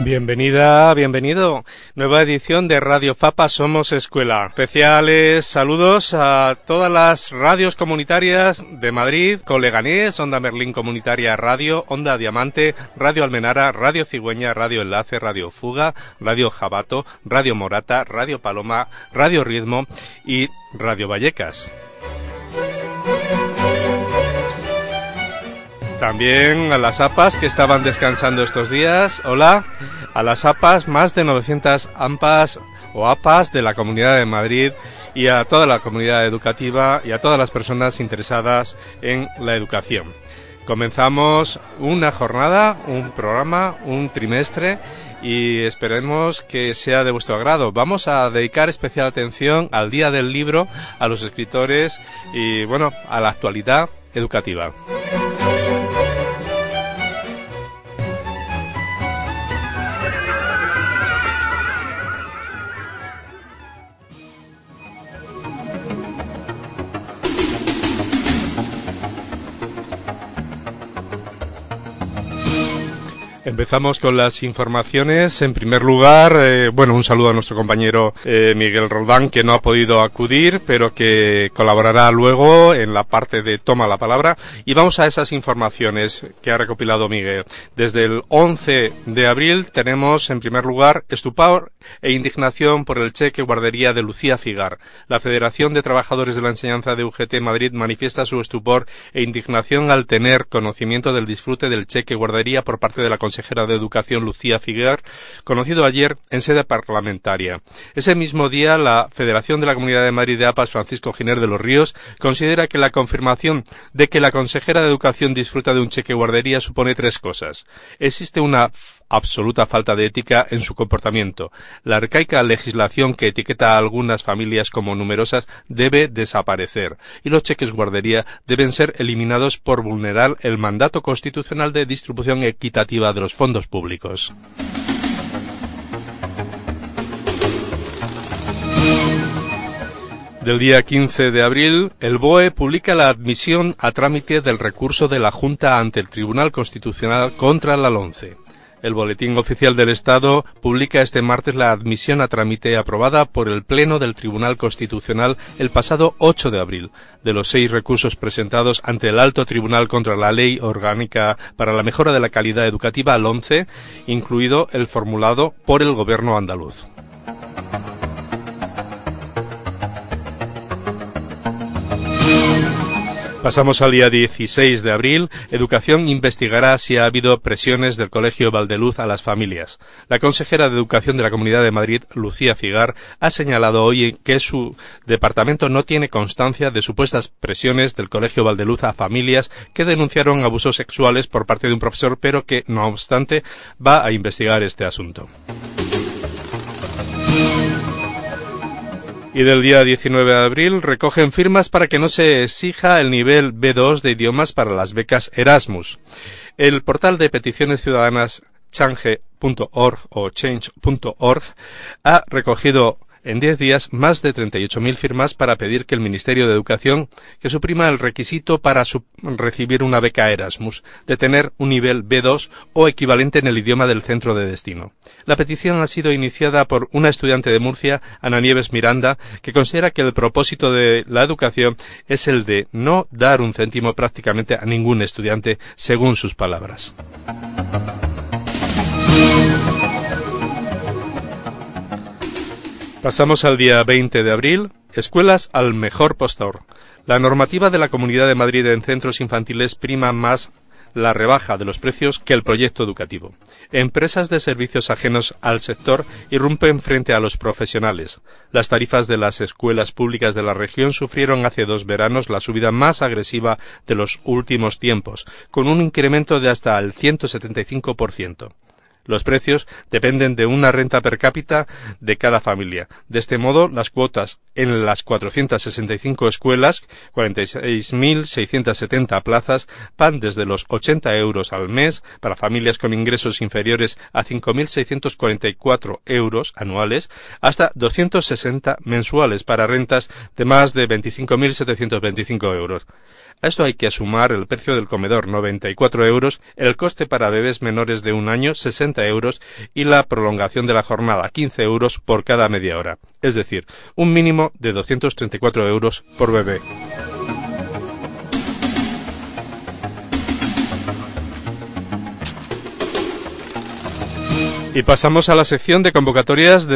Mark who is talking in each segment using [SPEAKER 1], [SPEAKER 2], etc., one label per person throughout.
[SPEAKER 1] Bienvenida, bienvenido. Nueva edición de Radio Fapa Somos Escuela. Especiales saludos a todas las radios comunitarias de Madrid, con Leganés, Onda Merlín Comunitaria Radio, Onda Diamante, Radio Almenara, Radio Cigüeña, Radio Enlace, Radio Fuga, Radio Jabato, Radio Morata, Radio Paloma, Radio Ritmo y Radio Vallecas. También a las APAs que estaban descansando estos días. Hola. A las APAs, más de 900 AMPAs o APAs de la Comunidad de Madrid y a toda la comunidad educativa y a todas las personas interesadas en la educación. Comenzamos una jornada, un programa, un trimestre y esperemos que sea de vuestro agrado. Vamos a dedicar especial atención al Día del Libro, a los escritores y, bueno, a la actualidad educativa. Empezamos con las informaciones. En primer lugar, un saludo a nuestro compañero Miguel Roldán, que no ha podido acudir, pero que colaborará luego en la parte de Toma la Palabra. Y vamos a esas informaciones que ha recopilado Miguel. Desde el 11 de abril tenemos, en primer lugar, estupor e indignación por el cheque guardería de Lucía Figar. La Federación de Trabajadores de la Enseñanza de UGT Madrid manifiesta su estupor e indignación al tener conocimiento del disfrute del cheque guardería por parte de la consejera de Educación Lucía Figar, conocido ayer en sede parlamentaria. Ese mismo día, la Federación de la Comunidad de Madrid de APAS, Francisco Giner de los Ríos, considera que la confirmación de que la consejera de Educación disfruta de un cheque guardería supone tres cosas. Existe una absoluta falta de ética en su comportamiento. La arcaica legislación que etiqueta a algunas familias como numerosas debe desaparecer y los cheques guardería deben ser eliminados por vulnerar el mandato constitucional de distribución equitativa de los fondos públicos. Del día 15 de abril, el BOE publica la admisión a trámite del recurso de la Junta ante el Tribunal Constitucional contra la LOMCE. El Boletín Oficial del Estado publica este martes la admisión a trámite aprobada por el Pleno del Tribunal Constitucional el pasado 8 de abril, de los 6 recursos presentados ante el Alto Tribunal contra la Ley Orgánica para la Mejora de la Calidad Educativa, LOMCE, incluido el formulado por el Gobierno andaluz. Pasamos al día 16 de abril. Educación investigará si ha habido presiones del Colegio Valdeluz a las familias. La consejera de Educación de la Comunidad de Madrid, Lucía Figar, ha señalado hoy que su departamento no tiene constancia de supuestas presiones del Colegio Valdeluz a familias que denunciaron abusos sexuales por parte de un profesor, pero que, no obstante, va a investigar este asunto. Y del día 19 de abril recogen firmas para que no se exija el nivel B2 de idiomas para las becas Erasmus. El portal de peticiones ciudadanas change.org o change.org ha recogido en 10 días más de 38.000 firmas para pedir que el Ministerio de Educación que suprima el requisito para recibir una beca Erasmus, de tener un nivel B2 o equivalente en el idioma del centro de destino. La petición ha sido iniciada por una estudiante de Murcia, Ana Nieves Miranda, que considera que el propósito de la educación es el de no dar un céntimo prácticamente a ningún estudiante, según sus palabras. Pasamos al día 20 de abril. Escuelas al mejor postor. La normativa de la Comunidad de Madrid en centros infantiles prima más la rebaja de los precios que el proyecto educativo. Empresas de servicios ajenos al sector irrumpen frente a los profesionales. Las tarifas de las escuelas públicas de la región sufrieron hace 2 veranos la subida más agresiva de los últimos tiempos, con un incremento de hasta el 175%. Los precios dependen de una renta per cápita de cada familia. De este modo, las cuotas en las 465 escuelas, 46.670 plazas, van desde los 80 euros al mes para familias con ingresos inferiores a 5.644 euros anuales hasta 260 mensuales para rentas de más de 25.725 euros. A esto hay que sumar el precio del comedor, 94 euros, el coste para bebés menores de 1 año, 60 euros, y la prolongación de la jornada, 15 euros por cada media hora. Es decir, un mínimo de 234 euros por bebé. Y pasamos a la sección de convocatorias,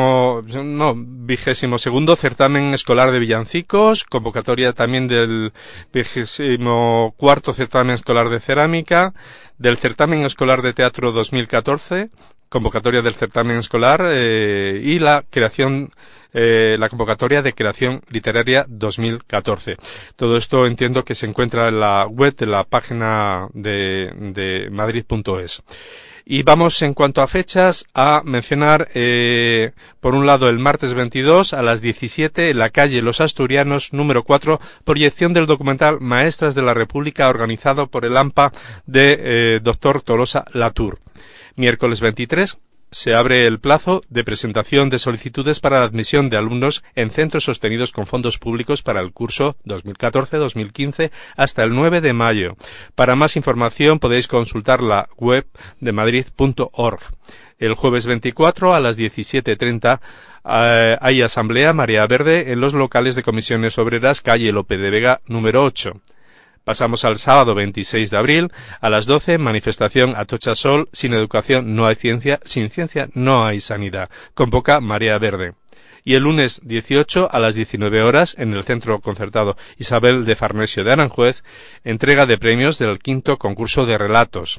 [SPEAKER 1] 22º certamen escolar de villancicos, convocatoria también del 24º certamen escolar de cerámica, del certamen escolar de teatro 2014, convocatoria del certamen escolar y la convocatoria de creación literaria 2014. Todo esto entiendo que se encuentra en la web de la página de madrid.es. Y vamos, en cuanto a fechas, a mencionar, por un lado, el martes 22 a las 17 en la calle Los Asturianos, número 4, proyección del documental Maestras de la República, organizado por el AMPA de Dr. Tolosa Latour. Miércoles 23 se abre el plazo de presentación de solicitudes para la admisión de alumnos en centros sostenidos con fondos públicos para el curso 2014-2015 hasta el 9 de mayo. Para más información podéis consultar la web de madrid.org. El jueves 24 a las 17:30 hay asamblea Marea Verde en los locales de Comisiones Obreras, calle Lope de Vega, número 8. Pasamos al sábado 26 de abril, a las 12, manifestación Atocha Sol, sin educación no hay ciencia, sin ciencia no hay sanidad. Convoca Marea Verde. Y el lunes 18 a las 19 horas, en el Centro Concertado Isabel de Farnesio de Aranjuez, entrega de premios del 5º concurso de relatos.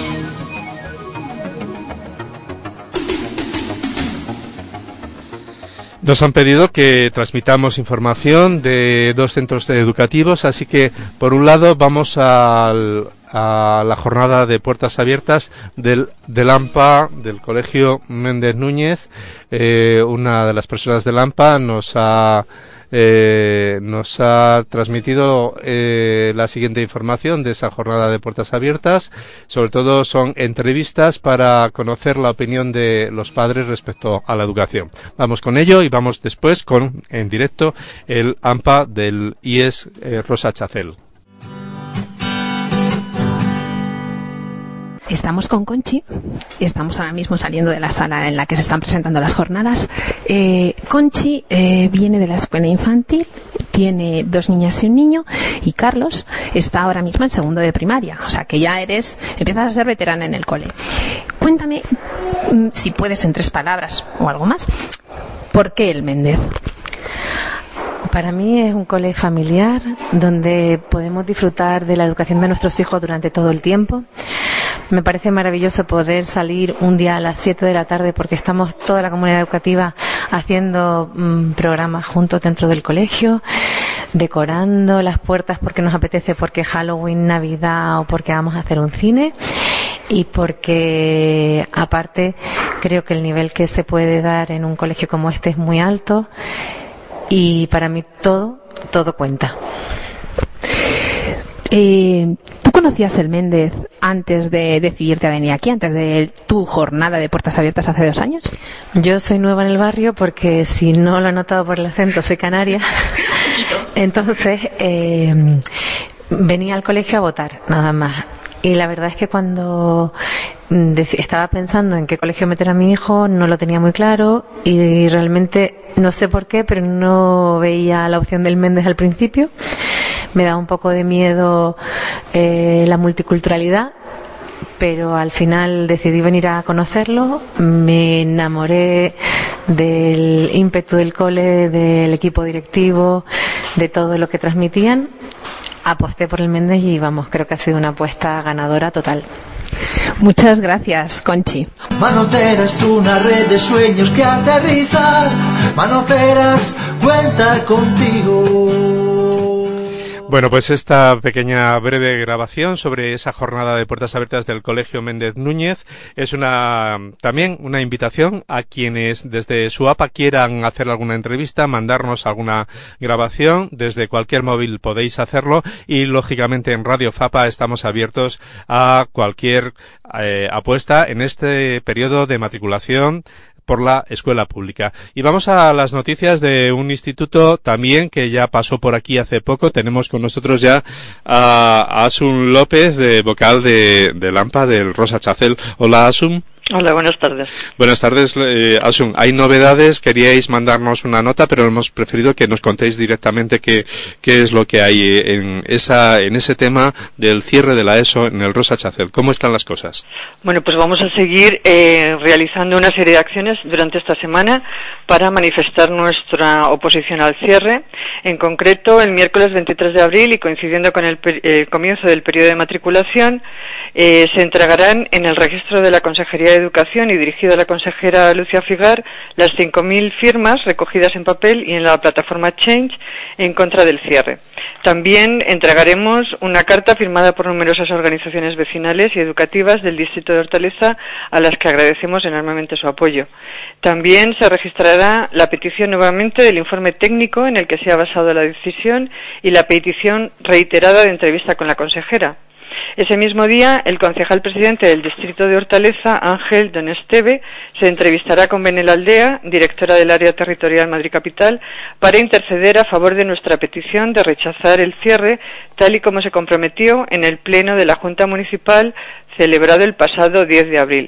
[SPEAKER 1] Nos han pedido que transmitamos información de 2 centros educativos, así que, por un lado, vamos a la jornada de puertas abiertas del AMPA, del Colegio Méndez Núñez. Una de las personas del AMPA nos ha transmitido la siguiente información de esa jornada de puertas abiertas. Sobre todo son entrevistas para conocer la opinión de los padres respecto a la educación. Vamos con ello y vamos después con, en directo, el AMPA del IES Rosa Chacel.
[SPEAKER 2] Estamos con Conchi y estamos ahora mismo saliendo de la sala en la que se están presentando las jornadas. Conchi viene de la escuela infantil, tiene 2 niñas y un niño, y Carlos está ahora mismo en 2º de primaria, o sea que ya empiezas a ser veterana en el cole. Cuéntame, si puedes, en 3 palabras o algo más, ¿por qué el Méndez?
[SPEAKER 3] Para mí es un cole familiar donde podemos disfrutar de la educación de nuestros hijos durante todo el tiempo. Me parece maravilloso poder salir un día a las 7 de la tarde porque estamos toda la comunidad educativa haciendo programas juntos dentro del colegio, decorando las puertas porque nos apetece, porque es Halloween, Navidad o porque vamos a hacer un cine. Y porque, aparte, creo que el nivel que se puede dar en un colegio como este es muy alto. Y para mí todo cuenta.
[SPEAKER 2] ¿Tú conocías el Méndez antes de decidirte a venir aquí, antes de tu jornada de puertas abiertas hace 2 años?
[SPEAKER 3] Yo soy nueva en el barrio porque, si no lo he notado por el acento, soy canaria. Entonces, venía al colegio a votar, nada más. Y la verdad es que cuando estaba pensando en qué colegio meter a mi hijo, no lo tenía muy claro y realmente no sé por qué, pero no veía la opción del Méndez al principio. Me daba un poco de miedo la multiculturalidad, pero al final decidí venir a conocerlo. Me enamoré del ímpetu del cole, del equipo directivo, de todo lo que transmitían. Aposté por el Méndez y vamos, creo que ha sido una apuesta ganadora total.
[SPEAKER 2] Muchas gracias, Conchi.
[SPEAKER 4] Manotera es una red de sueños que aterrizar. Manoteras, cuenta contigo.
[SPEAKER 1] Bueno, pues esta pequeña breve grabación sobre esa jornada de puertas abiertas del Colegio Méndez Núñez es también una invitación a quienes desde su APA quieran hacer alguna entrevista, mandarnos alguna grabación. Desde cualquier móvil podéis hacerlo y, lógicamente, en Radio Fapa estamos abiertos a cualquier apuesta en este periodo de matriculación por la escuela pública. Y vamos a las noticias de un instituto también que ya pasó por aquí hace poco. Tenemos con nosotros ya a Asun López, de vocal de Lampa, del Rosa Chacel. Hola, Asun.
[SPEAKER 5] Hola, buenas tardes.
[SPEAKER 1] Buenas tardes, Asun. Hay novedades, queríais mandarnos una nota, pero hemos preferido que nos contéis directamente qué es lo que hay en ese tema del cierre de la ESO en el Rosa Chacel. ¿Cómo están las cosas?
[SPEAKER 5] Bueno, pues vamos a seguir realizando una serie de acciones durante esta semana para manifestar nuestra oposición al cierre. En concreto, el miércoles 23 de abril y coincidiendo con el comienzo del periodo de matriculación, se entregarán en el registro de la Consejería de Educación y dirigido a la consejera Lucía Figar las 5.000 firmas recogidas en papel y en la plataforma Change en contra del cierre. También entregaremos una carta firmada por numerosas organizaciones vecinales y educativas del distrito de Hortaleza, a las que agradecemos enormemente su apoyo. También se registrará la petición nuevamente del informe técnico en el que se ha basado la decisión y la petición reiterada de entrevista con la consejera. Ese mismo día, el concejal presidente del distrito de Hortaleza, Ángel Don Esteve, se entrevistará con Benel Aldea, directora del área territorial Madrid Capital, para interceder a favor de nuestra petición de rechazar el cierre, tal y como se comprometió en el pleno de la Junta Municipal celebrado el pasado 10 de abril.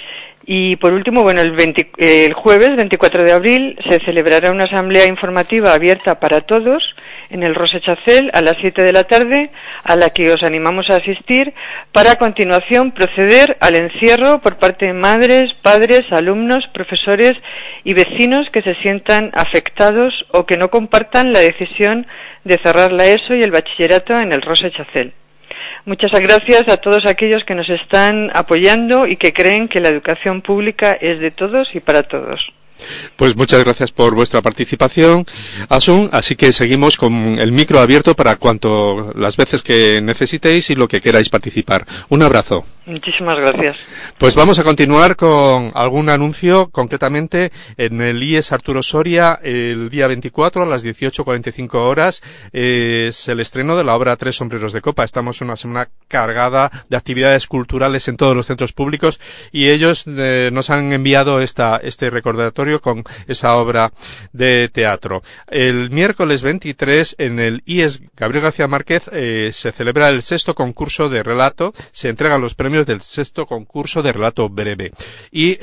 [SPEAKER 5] Y por último, bueno, el jueves 24 de abril se celebrará una asamblea informativa abierta para todos en el Rosa Chacel a las 7 de la tarde, a la que os animamos a asistir, para a continuación proceder al encierro por parte de madres, padres, alumnos, profesores y vecinos que se sientan afectados o que no compartan la decisión de cerrar la ESO y el bachillerato en el Rosa Chacel. Muchas gracias a todos aquellos que nos están apoyando y que creen que la educación pública es de todos y para todos.
[SPEAKER 1] Pues muchas gracias por vuestra participación, Asun, así que seguimos con el micro abierto para las veces que necesitéis y lo que queráis participar. Un abrazo.
[SPEAKER 5] Muchísimas gracias.
[SPEAKER 1] Pues vamos a continuar con algún anuncio, concretamente en el IES Arturo Soria, el día 24 a las 18:45 horas, es el estreno de la obra Tres sombreros de copa. Estamos en una semana cargada de actividades culturales en todos los centros públicos y ellos nos han enviado este recordatorio con esa obra de teatro. El miércoles 23 en el IES Gabriel García Márquez se celebra el 6º concurso de relato, se entregan los premios del 6º concurso de relato breve. Y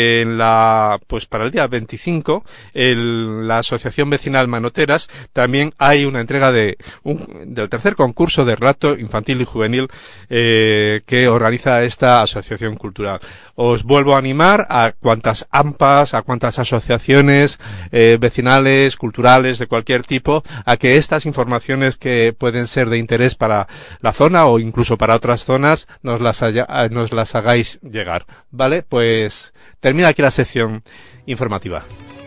[SPEAKER 1] pues para el día 25 la Asociación Vecinal Manoteras también hay una entrega del tercer concurso de relato infantil y juvenil que organiza esta asociación cultural. Os vuelvo a animar a cuantas AMPAs, a cuantas asociaciones vecinales, culturales, de cualquier tipo, a que estas informaciones que pueden ser de interés para la zona o incluso para otras zonas nos las hagáis llegar. ¿Vale? Pues termina aquí la sección informativa.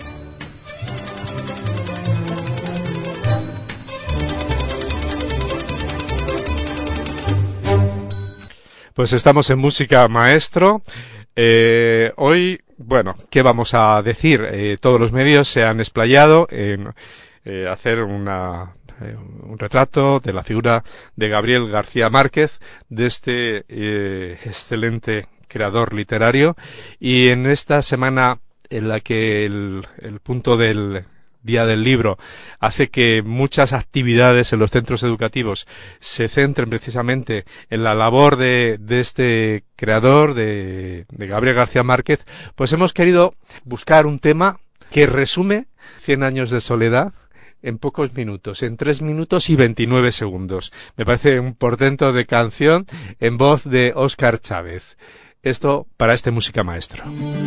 [SPEAKER 1] Pues estamos en Música Maestro. Hoy, bueno, ¿qué vamos a decir? Todos los medios se han explayado en hacer un retrato de la figura de Gabriel García Márquez, de este excelente creador literario, y en esta semana en la que el punto del Día del Libro hace que muchas actividades en los centros educativos se centren precisamente en la labor de este creador, de Gabriel García Márquez, pues hemos querido buscar un tema que resume 100 años de soledad en pocos minutos, en 3 minutos y 29 segundos. Me parece un portento de canción en voz de Óscar Chávez. Esto para este Música Maestro.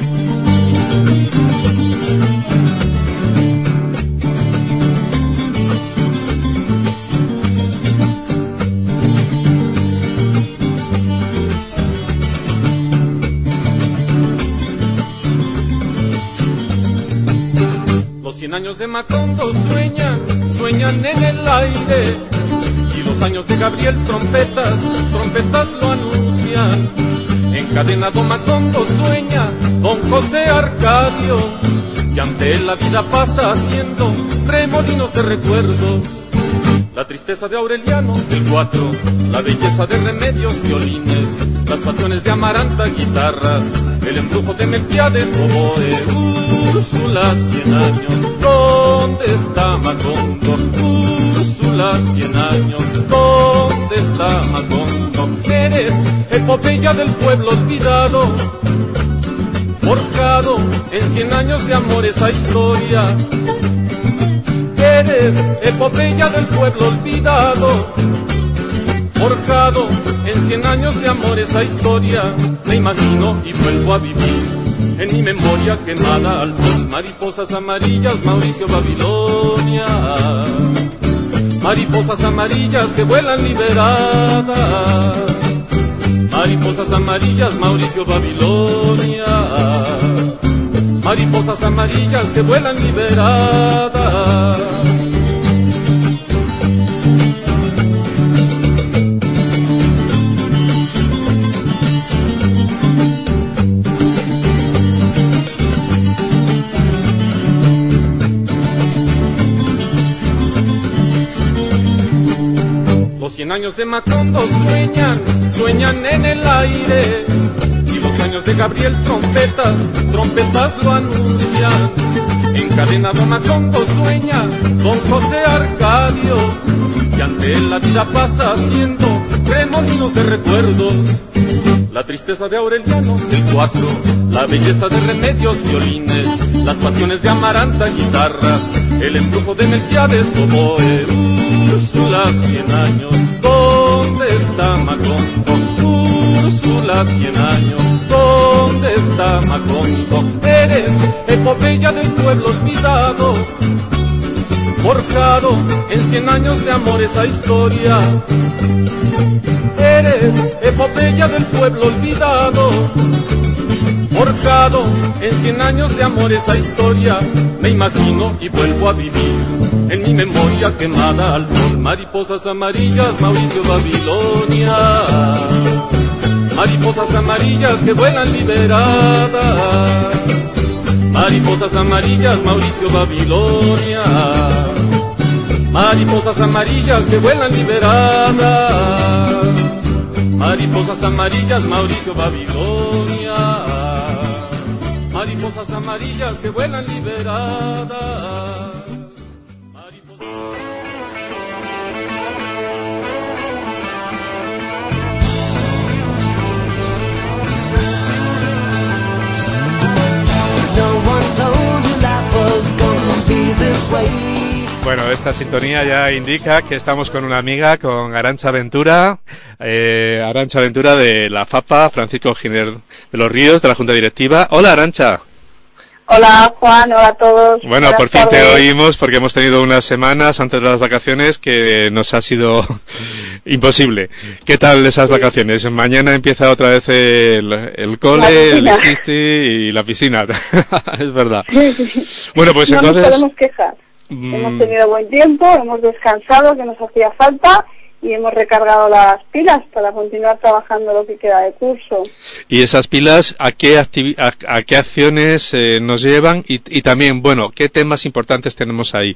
[SPEAKER 6] Los 100 años de Macondo sueñan en el aire, y los años de Gabriel trompetas lo anuncian. Encadenado Macondo sueña don José Arcadio, y ante él la vida pasa haciendo remolinos de recuerdos. La tristeza de Aureliano, el 4, la belleza de Remedios, violines, las pasiones de Amaranta, guitarras, el embrujo de Melquiades, oboe, Úrsula, 100 años, ¿dónde está Macondo? Úrsula, 100 años, ¿dónde está Macondo? Eres epopeya del pueblo olvidado, forjado en 100 años de amor esa historia. Eres epopeya del pueblo olvidado, forjado en 100 años de amor esa historia. Me imagino y vuelvo a vivir en mi memoria quemada al sol. Mariposas amarillas, Mauricio Babilonia, mariposas amarillas que vuelan liberadas. Mariposas amarillas, Mauricio Babilonia, mariposas amarillas que vuelan liberadas. Los 100 años de Macondo sueñan en el aire. Y los años de Gabriel trompetas lo anuncian. Encadenado Macondo sueña con José Arcadio, y ante él la vida pasa haciendo remolinos de recuerdos. La tristeza de Aureliano, el 4, la belleza de Remedios, violines, las pasiones de Amaranta, guitarras, el embrujo de Melquiades, oboe, Úrsula, 100 años, ¿dónde está Macondo? Úrsula, 100 años, ¿dónde está Macondo? Eres epopeya del pueblo olvidado, forjado en 100 años de amor esa historia. Eres epopeya del pueblo olvidado, forjado en 100 años de amor esa historia. Me imagino y vuelvo a vivir en mi memoria quemada al sol. Mariposas amarillas, Mauricio Babilonia, mariposas amarillas que vuelan liberadas. Mariposas amarillas, Mauricio Babilonia, mariposas amarillas que vuelan liberadas. Mariposas amarillas, Mauricio Babilonia, mariposas amarillas que vuelan liberadas.
[SPEAKER 1] Bueno, esta sintonía ya indica que estamos con una amiga, con Arantxa Ventura, Arantxa Ventura de la FAPA, Francisco Giner de los Ríos, de la Junta Directiva. Hola, Arantxa.
[SPEAKER 7] Hola, Juan, hola a todos.
[SPEAKER 1] Bueno, buenas por fin tardes. Te oímos porque hemos tenido unas semanas antes de las vacaciones que nos ha sido imposible. ¿Qué tal esas vacaciones? Mañana empieza otra vez el cole, el ISISTI y la piscina. Es verdad. Bueno, pues
[SPEAKER 7] no
[SPEAKER 1] entonces...
[SPEAKER 7] No nos podemos quejar. Hemos tenido buen tiempo, hemos descansado, que nos hacía falta, y hemos recargado las pilas para continuar trabajando lo que queda de curso.
[SPEAKER 1] ¿Y esas pilas a qué acciones nos llevan? Y también, bueno, ¿qué temas importantes tenemos ahí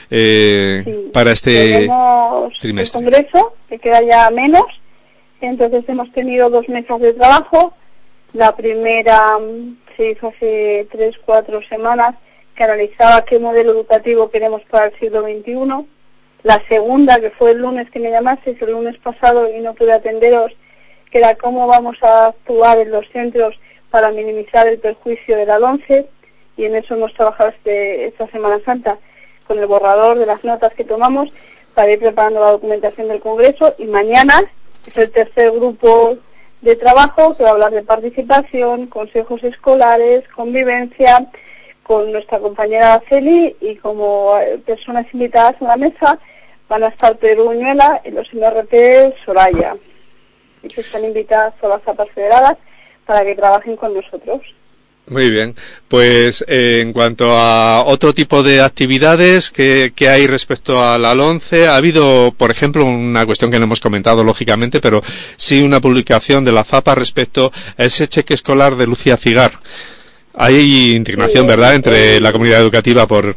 [SPEAKER 1] para este trimestre?
[SPEAKER 7] El congreso, que queda ya menos, entonces hemos tenido 2 mesas de trabajo. La primera se hizo hace 3-4 semanas, que analizaba qué modelo educativo queremos para el siglo XXI. La segunda, que fue el lunes que me llamasteis, el lunes pasado, y no pude atenderos, que era cómo vamos a actuar en los centros para minimizar el perjuicio de la LOMCE, y en eso hemos trabajado esta Semana Santa con el borrador de las notas que tomamos para ir preparando la documentación del Congreso. Y mañana es el tercer grupo de trabajo que va a hablar de participación, consejos escolares, convivencia, con nuestra compañera Celi, y como personas invitadas a la mesa van a estar Pedro Uñuela y los MRP Soraya, y que están invitadas todas las APAs federadas para que trabajen con nosotros.
[SPEAKER 1] Muy bien, pues en cuanto a otro tipo de actividades que hay respecto a la LOMCE, ha habido, por ejemplo, una cuestión que no hemos comentado lógicamente, pero sí una publicación de la FAPA respecto a ese cheque escolar de Lucía Cigar. Hay indignación, ¿verdad?, entre la comunidad educativa por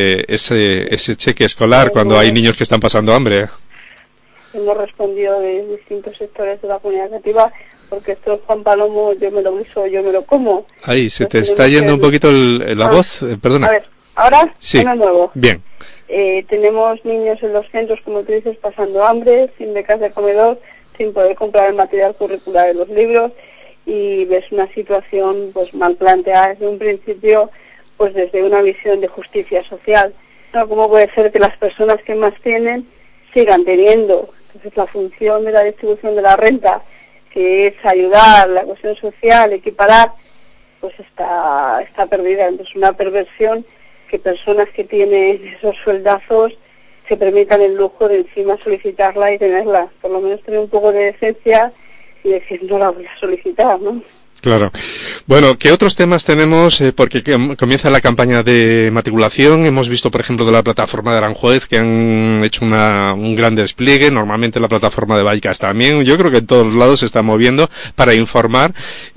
[SPEAKER 1] ese cheque escolar cuando hay niños que están pasando hambre.
[SPEAKER 7] Hemos respondido de distintos sectores de la comunidad educativa, porque esto es Juan Palomo, yo me lo guiso, yo me lo como.
[SPEAKER 1] Ahí, se te está yendo un poquito la voz, perdona.
[SPEAKER 7] A ver, ¿ahora?
[SPEAKER 1] Sí,
[SPEAKER 7] me muevo.
[SPEAKER 1] Bien.
[SPEAKER 7] Tenemos niños en los centros, como tú dices, pasando hambre, sin becas de comedor, sin poder comprar el material curricular de los libros, y ves una situación pues mal planteada desde un principio, pues desde una visión de justicia social. ¿No? ¿Cómo puede ser que las personas que más tienen sigan teniendo? Entonces la función de la distribución de la renta, que es ayudar, la cuestión social, equiparar, pues está perdida. Entonces una perversión que personas que tienen esos sueldazos se permitan el lujo de encima solicitarla y tenerla. Por lo menos tener un poco de decencia y decir, no la voy a solicitar, ¿no?
[SPEAKER 1] Claro. Bueno, ¿qué otros temas tenemos? Porque comienza la campaña de matriculación. Hemos visto, por ejemplo, de la plataforma de Aranjuez, que han hecho un gran despliegue. Normalmente la plataforma de Vallecas también. Yo creo que en todos lados se está moviendo para informar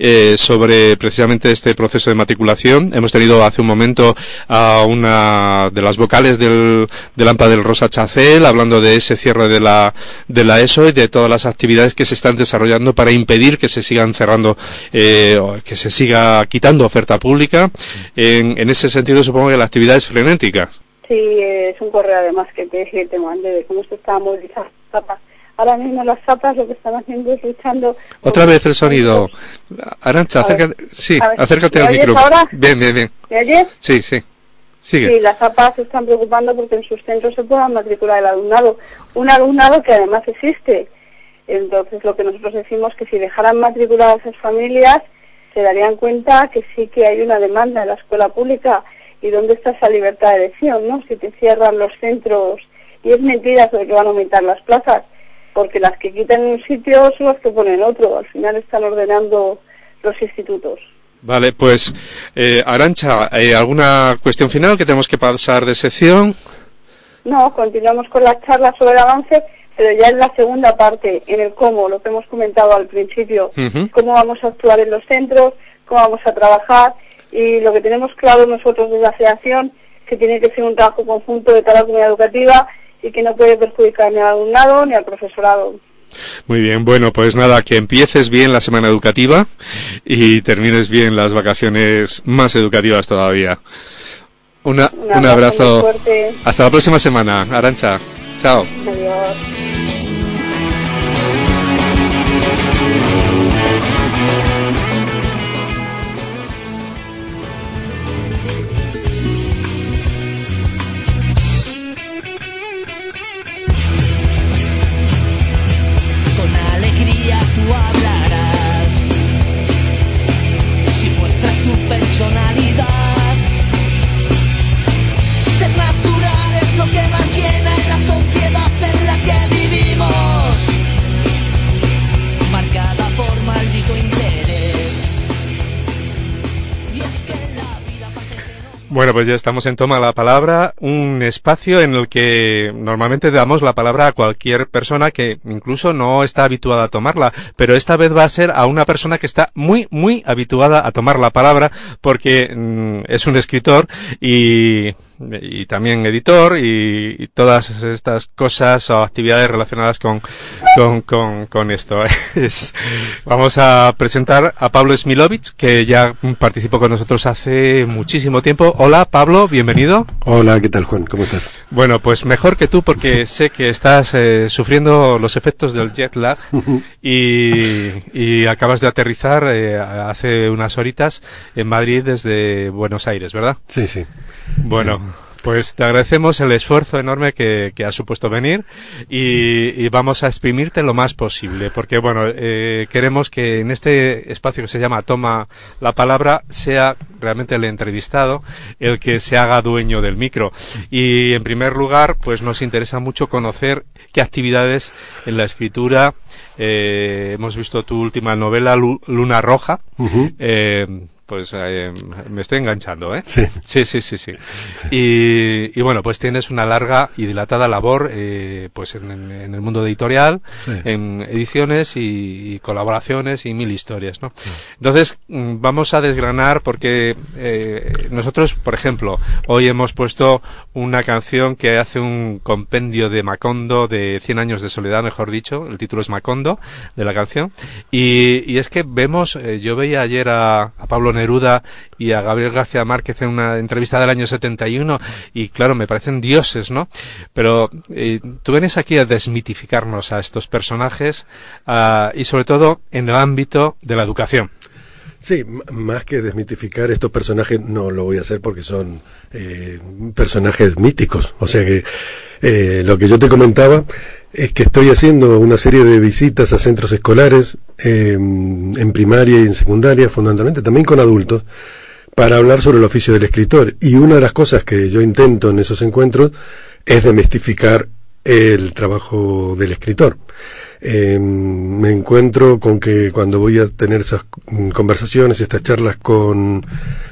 [SPEAKER 1] sobre precisamente este proceso de matriculación. Hemos tenido hace un momento a una de las vocales del AMPA del Rosa Chacel, hablando de ese cierre de la ESO y de todas las actividades que se están desarrollando para impedir que se sigan cerrando que se siga quitando oferta pública. En ese sentido, supongo que la actividad es frenética.
[SPEAKER 7] Sí, es un correo además que te mandé de cómo se está movilizando las zapas. Ahora mismo las zapas lo que están haciendo es luchando...
[SPEAKER 1] Otra vez el sonido. Arantxa, acércate al micrófono.
[SPEAKER 7] ¿Ahora?
[SPEAKER 1] Bien.
[SPEAKER 7] ¿Me oyes?
[SPEAKER 1] Sí. Sigue.
[SPEAKER 7] Sí, las zapas se están preocupando porque en sus centros se puedan matricular el alumnado. Un alumnado que además existe. Entonces lo que nosotros decimos que si dejaran matricular a esas familias se darían cuenta que sí que hay una demanda en la escuela pública. ¿Y dónde está esa libertad de elección, no? Si te cierran los centros, y es mentira sobre que van a aumentar las plazas, porque las que quitan en un sitio son las que ponen en otro. Al final están ordenando los institutos.
[SPEAKER 1] Vale, pues Arantxa, ¿alguna cuestión final que tenemos que pasar de sección?
[SPEAKER 7] No, continuamos con las charlas sobre el avance, pero ya en la segunda parte, en el cómo, lo que hemos comentado al principio, cómo vamos a actuar en los centros, cómo vamos a trabajar, y lo que tenemos claro nosotros desde la Federación, que tiene que ser un trabajo conjunto de toda la comunidad educativa y que no puede perjudicar ni al alumnado ni al profesorado.
[SPEAKER 1] Muy bien, bueno, pues nada, que empieces bien la semana educativa y termines bien las vacaciones más educativas todavía. Un abrazo.
[SPEAKER 7] Fuerte.
[SPEAKER 1] Hasta la próxima semana, Arantxa. Chao.
[SPEAKER 7] Adiós.
[SPEAKER 8] Con alegría tú hablarás, si muestras tu personalidad. Ser natural es lo que más llena en la sociedad en la que vivimos, marcada por maldito interés. Y es que la vida pasa y se nos...
[SPEAKER 1] Bueno, pues ya estamos en Toma la Palabra, un espacio en el que normalmente damos la palabra a cualquier persona que incluso no está habituada a tomarla, pero esta vez va a ser a una persona que está muy, muy habituada a tomar la palabra porque es un escritor y también editor y todas estas cosas o actividades relacionadas con esto. Vamos a presentar a Pablo Smilovic, que ya participó con nosotros hace muchísimo tiempo. Hola, Pablo, bienvenido.
[SPEAKER 9] Hola, ¿qué tal, Juan? ¿Cómo estás?
[SPEAKER 1] Bueno, pues mejor que tú, porque sé que estás sufriendo los efectos del jet lag y acabas de aterrizar hace unas horitas en Madrid desde Buenos Aires, ¿verdad?
[SPEAKER 9] Sí, sí.
[SPEAKER 1] Bueno,
[SPEAKER 9] sí.
[SPEAKER 1] Pues te agradecemos el esfuerzo enorme que ha supuesto venir y vamos a exprimirte lo más posible, porque bueno, queremos que en este espacio que se llama Toma la Palabra sea realmente el entrevistado el que se haga dueño del micro. Y en primer lugar, pues nos interesa mucho conocer qué actividades en la escritura. Hemos visto tu última novela, Luna Roja. pues me estoy enganchando, ¿eh?
[SPEAKER 9] Sí.
[SPEAKER 1] Sí. Y bueno, pues tienes una larga y dilatada labor pues en el mundo editorial, sí, en ediciones y colaboraciones y mil historias, ¿no? Sí. Entonces, vamos a desgranar porque nosotros, por ejemplo, hoy hemos puesto una canción que hace un compendio de Macondo, de 100 años de soledad, mejor dicho, el título es Macondo, de la canción, y es que vemos, yo veía ayer a Pablo Neruda y a Gabriel García Márquez en una entrevista del año 71 y claro, me parecen dioses, ¿no? Pero tú vienes aquí a desmitificarnos a estos personajes y sobre todo en el ámbito de la educación.
[SPEAKER 9] Sí, más que desmitificar estos personajes, no lo voy a hacer porque son personajes míticos. O sea que lo que yo te comentaba es que estoy haciendo una serie de visitas a centros escolares en primaria y en secundaria, fundamentalmente también con adultos, para hablar sobre el oficio del escritor. Y una de las cosas que yo intento en esos encuentros es desmistificar el trabajo del escritor. Me encuentro con que cuando voy a tener esas conversaciones, estas charlas en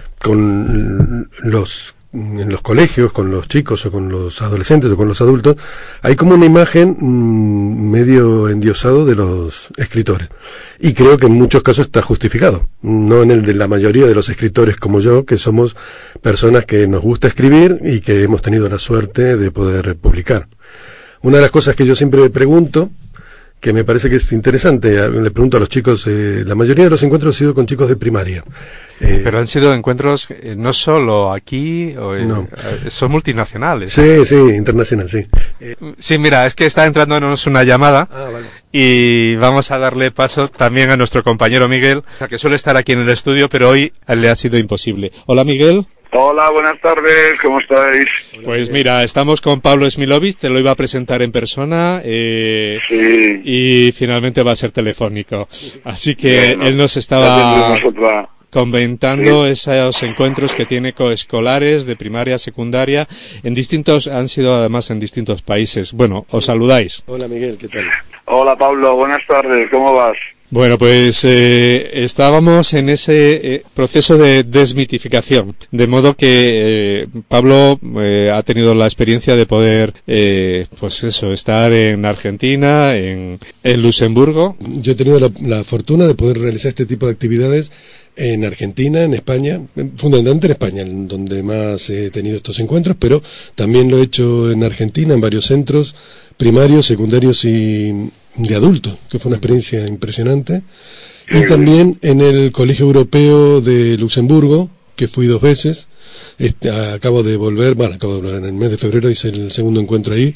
[SPEAKER 9] los colegios, con los chicos o con los adolescentes o con los adultos, hay como una imagen medio endiosado de los escritores. Y creo que en muchos casos está justificado. No en el de la mayoría de los escritores como yo, que somos personas que nos gusta escribir y que hemos tenido la suerte de poder publicar. Una de las cosas que yo siempre pregunto, que me parece que es interesante, le pregunto a los chicos, la mayoría de los encuentros han sido con chicos de primaria.
[SPEAKER 1] Pero han sido encuentros no solo aquí, no, son multinacionales.
[SPEAKER 9] Sí, internacional, sí.
[SPEAKER 1] Sí, mira, es que está entrándonos una llamada vale. Y vamos a darle paso también a nuestro compañero Miguel, que suele estar aquí en el estudio, pero hoy le ha sido imposible. Hola, Miguel.
[SPEAKER 10] Hola, buenas tardes, ¿cómo estáis?
[SPEAKER 1] Pues mira, estamos con Pablo Smilovic, te lo iba a presentar en persona
[SPEAKER 10] sí.
[SPEAKER 1] Y finalmente va a ser telefónico. Así que bueno, él nos estaba comentando sí. Esos encuentros que tiene coescolares de primaria, secundaria, han sido además en distintos países. Bueno, os saludáis.
[SPEAKER 9] Hola Miguel, ¿qué tal?
[SPEAKER 10] Hola Pablo, buenas tardes, ¿cómo vas?
[SPEAKER 1] Bueno, pues estábamos en ese proceso de desmitificación, de modo que Pablo ha tenido la experiencia de poder, pues eso, estar en Argentina, en Luxemburgo.
[SPEAKER 9] Yo he tenido la fortuna de poder realizar este tipo de actividades en Argentina, en España, fundamentalmente en España, donde más he tenido estos encuentros, pero también lo he hecho en Argentina, en varios centros primarios, secundarios y de adultos, que fue una experiencia impresionante, y también en el Colegio Europeo de Luxemburgo, que fui 2 veces. Acabo de volver en el mes de febrero, hice el segundo encuentro ahí,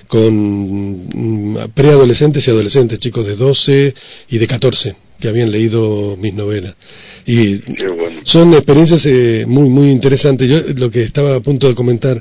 [SPEAKER 9] con preadolescentes y adolescentes, chicos de 12 y de 14, que habían leído mis novelas. Y bueno, son experiencias muy muy interesantes. Yo lo que estaba a punto de comentar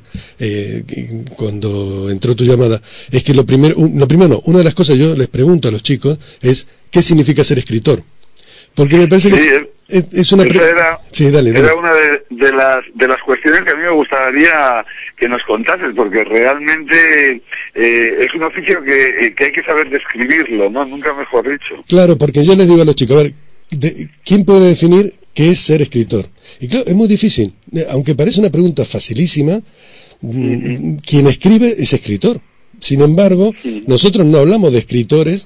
[SPEAKER 9] cuando entró tu llamada es que una de las cosas yo les pregunto a los chicos es ¿qué significa ser escritor? Porque me parece que es una
[SPEAKER 10] era una de las cuestiones que a mí me gustaría que nos contases, porque realmente es un oficio que hay que saber describirlo, ¿no? Nunca mejor dicho.
[SPEAKER 9] Claro, porque yo les digo a los chicos, a ver, ¿quién puede definir qué es ser escritor? Y claro, es muy difícil. Aunque parece una pregunta facilísima, quien escribe es escritor. Sin embargo, nosotros no hablamos de escritores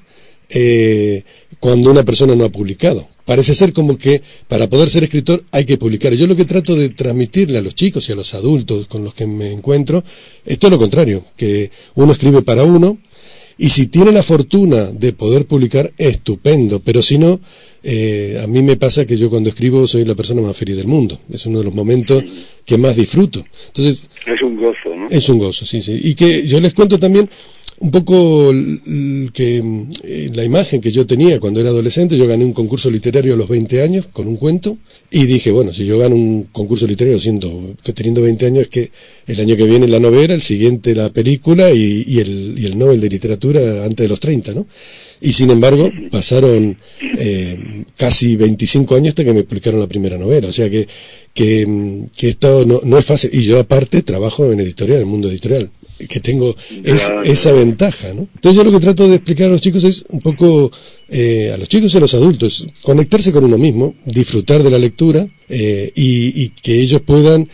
[SPEAKER 9] cuando una persona no ha publicado. Parece ser como que para poder ser escritor hay que publicar. Yo lo que trato de transmitirle a los chicos y a los adultos con los que me encuentro es todo lo contrario, que uno escribe para uno, y si tiene la fortuna de poder publicar, estupendo, pero si no, a mí me pasa que yo cuando escribo soy la persona más feliz del mundo. Es uno de los momentos que más disfruto. Entonces,
[SPEAKER 10] es un gozo, ¿no?
[SPEAKER 9] Es un gozo, sí. Y que yo les cuento también un poco la imagen que yo tenía cuando era adolescente. Yo gané un concurso literario a los 20 años con un cuento, y dije, bueno, si yo gano un concurso literario teniendo 20 años, es que el año que viene la novela, el siguiente la película y el Nobel de Literatura antes de los 30, ¿no? Y sin embargo, pasaron casi 25 años hasta que me publicaron la primera novela. O sea que esto no es fácil. Y yo aparte trabajo en editorial, en el mundo editorial. que tengo esa ventaja, ¿no? Entonces yo lo que trato de explicar a los chicos es un poco, a los chicos y a los adultos, conectarse con uno mismo, disfrutar de la lectura, y que ellos puedan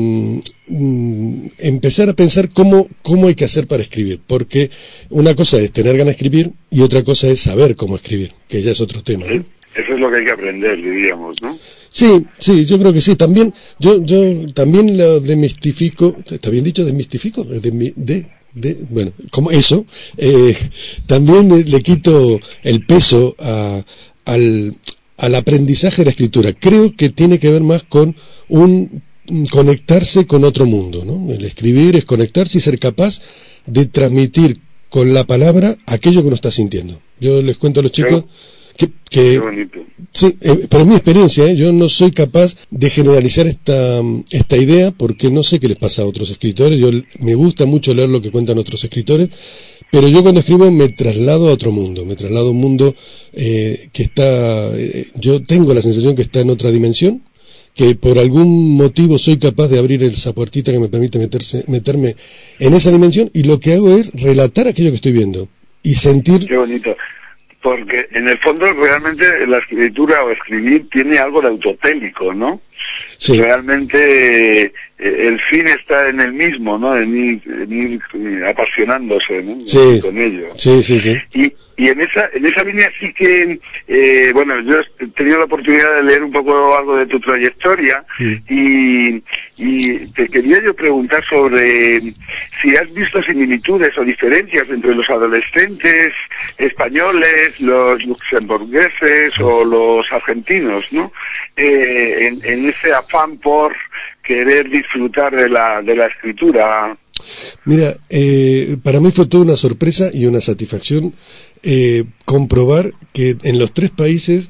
[SPEAKER 9] empezar a pensar cómo hay que hacer para escribir, porque una cosa es tener ganas de escribir y otra cosa es saber cómo escribir, que ya es otro tema, ¿no?
[SPEAKER 10] Eso es lo que hay que aprender, diríamos, ¿no?
[SPEAKER 9] Sí, yo creo que sí. También, yo también lo demistifico. ¿Está bien dicho? ¿Demistifico? Bueno, como eso. También le quito el peso al aprendizaje de la escritura. Creo que tiene que ver más con conectarse con otro mundo, ¿no? El escribir es conectarse y ser capaz de transmitir con la palabra aquello que uno está sintiendo. Yo les cuento a los chicos que sí, pero en mi experiencia, yo no soy capaz de generalizar esta idea, porque no sé qué les pasa a otros escritores. Me gusta mucho leer lo que cuentan otros escritores, pero yo cuando escribo me traslado a otro mundo, me traslado a un mundo que está, yo tengo la sensación que está en otra dimensión, que por algún motivo soy capaz de abrir esa puertita que me permite meterme en esa dimensión, y lo que hago es relatar aquello que estoy viendo y sentir.
[SPEAKER 10] Qué bonito. Porque en el fondo realmente la escritura o escribir tiene algo de autotélico, ¿no? Sí. Realmente el fin está en el mismo, ¿no? En ir apasionándose, ¿no?
[SPEAKER 9] Sí.
[SPEAKER 10] Con ello.
[SPEAKER 9] Sí.
[SPEAKER 10] Y en esa línea sí que, bueno, yo he tenido la oportunidad de leer un poco algo de tu trayectoria, y te quería yo preguntar sobre si has visto similitudes o diferencias entre los adolescentes españoles, los luxemburgueses o los argentinos, ¿no? En ese afán por querer disfrutar de la escritura.
[SPEAKER 9] Mira, para mí fue toda una sorpresa y una satisfacción comprobar que en los tres países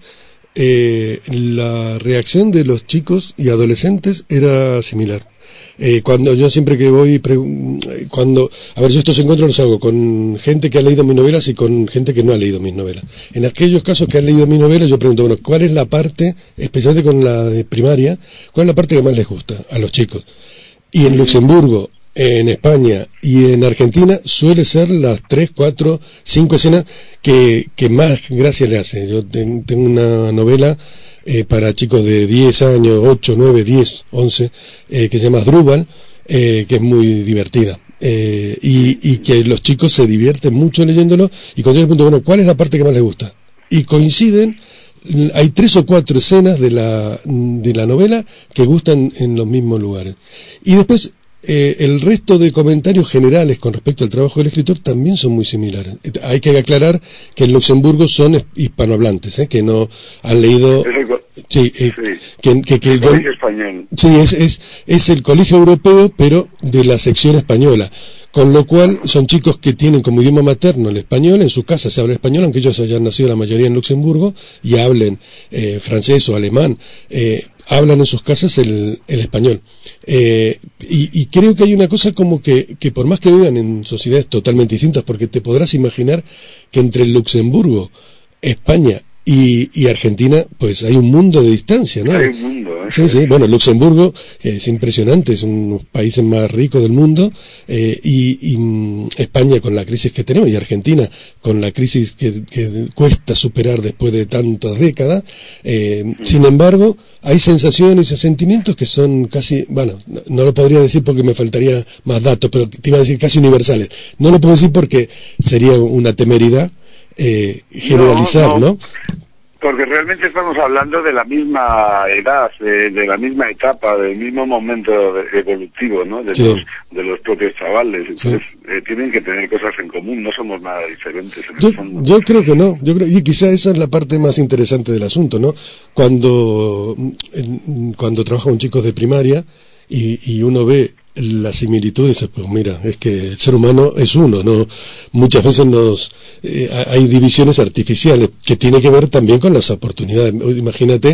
[SPEAKER 9] la reacción de los chicos y adolescentes era similar. Cuando yo siempre que voy, yo estos encuentros los hago con gente que ha leído mis novelas y con gente que no ha leído mis novelas. En aquellos casos que han leído mis novelas, yo pregunto, bueno, ¿cuál es la parte, especialmente con la de primaria, cuál es la parte que más les gusta a los chicos? Y en Luxemburgo, en España y en Argentina suele ser las 3, 4, 5 escenas que más gracia le hace. Yo tengo una novela para chicos de 10 años, 8, 9, 10, 11, que se llama Drúbal, que es muy divertida. Y que los chicos se divierten mucho leyéndolo, y cuando yo les pregunto, bueno, ¿cuál es la parte que más les gusta? Y coinciden, hay 3 o 4 escenas de la novela que gustan en los mismos lugares. Y después el resto de comentarios generales con respecto al trabajo del escritor también son muy similares. Hay que aclarar que en Luxemburgo son hispanohablantes, que no han leído.
[SPEAKER 10] El colegio español.
[SPEAKER 9] Sí, es el colegio europeo, pero de la sección española. Con lo cual son chicos que tienen como idioma materno el español. En su casa se habla español, aunque ellos hayan nacido la mayoría en Luxemburgo y hablen francés o alemán. Hablan en sus casas el español. Y creo que hay una cosa como que por más que vivan en sociedades totalmente distintas, porque te podrás imaginar que entre Luxemburgo, España y Argentina, pues hay un mundo de distancia, ¿no?
[SPEAKER 10] Hay un mundo,
[SPEAKER 9] Sí, bueno, Luxemburgo es impresionante, es uno de los países más ricos del mundo, y España con la crisis que tenemos, y Argentina con la crisis que cuesta superar después de tantas décadas. Sin embargo, hay sensaciones y sentimientos que son casi, bueno, no lo podría decir porque me faltaría más datos, pero te iba a decir casi universales. No lo puedo decir porque sería una temeridad generalizar, ¿no?
[SPEAKER 10] Porque realmente estamos hablando de la misma edad, de la misma etapa, del mismo momento evolutivo, ¿no? De los propios chavales. Entonces, tienen que tener cosas en común, no somos nada diferentes en el fondo.
[SPEAKER 9] Yo creo que no, y quizá esa es la parte más interesante del asunto, ¿no? Cuando trabaja con chicos de primaria y uno ve las similitudes, pues mira, es que el ser humano es uno, ¿no? Muchas veces hay divisiones artificiales que tiene que ver también con las oportunidades. Imagínate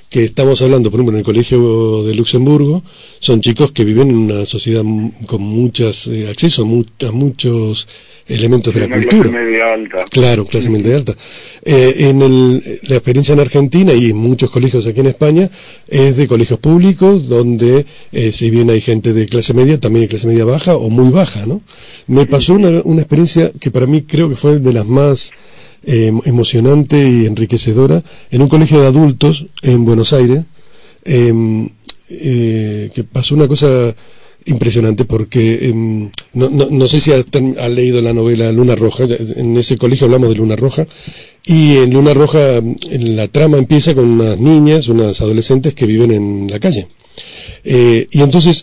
[SPEAKER 9] que estamos hablando, por ejemplo, en el Colegio de Luxemburgo, son chicos que viven en una sociedad con muchas acceso a muchos elementos de la cultura.
[SPEAKER 10] Clase media alta.
[SPEAKER 9] Claro, clase media alta. La experiencia en Argentina y en muchos colegios aquí en España es de colegios públicos donde si bien hay gente de clase media, también hay clase media baja o muy baja, ¿no? Me pasó una experiencia que para mí creo que fue de las más emocionante y enriquecedora en un colegio de adultos en Buenos Aires, que pasó una cosa impresionante porque no sé si has leído la novela Luna Roja. En ese colegio hablamos de Luna Roja, y en Luna Roja la trama empieza con unas niñas, unas adolescentes que viven en la calle, y entonces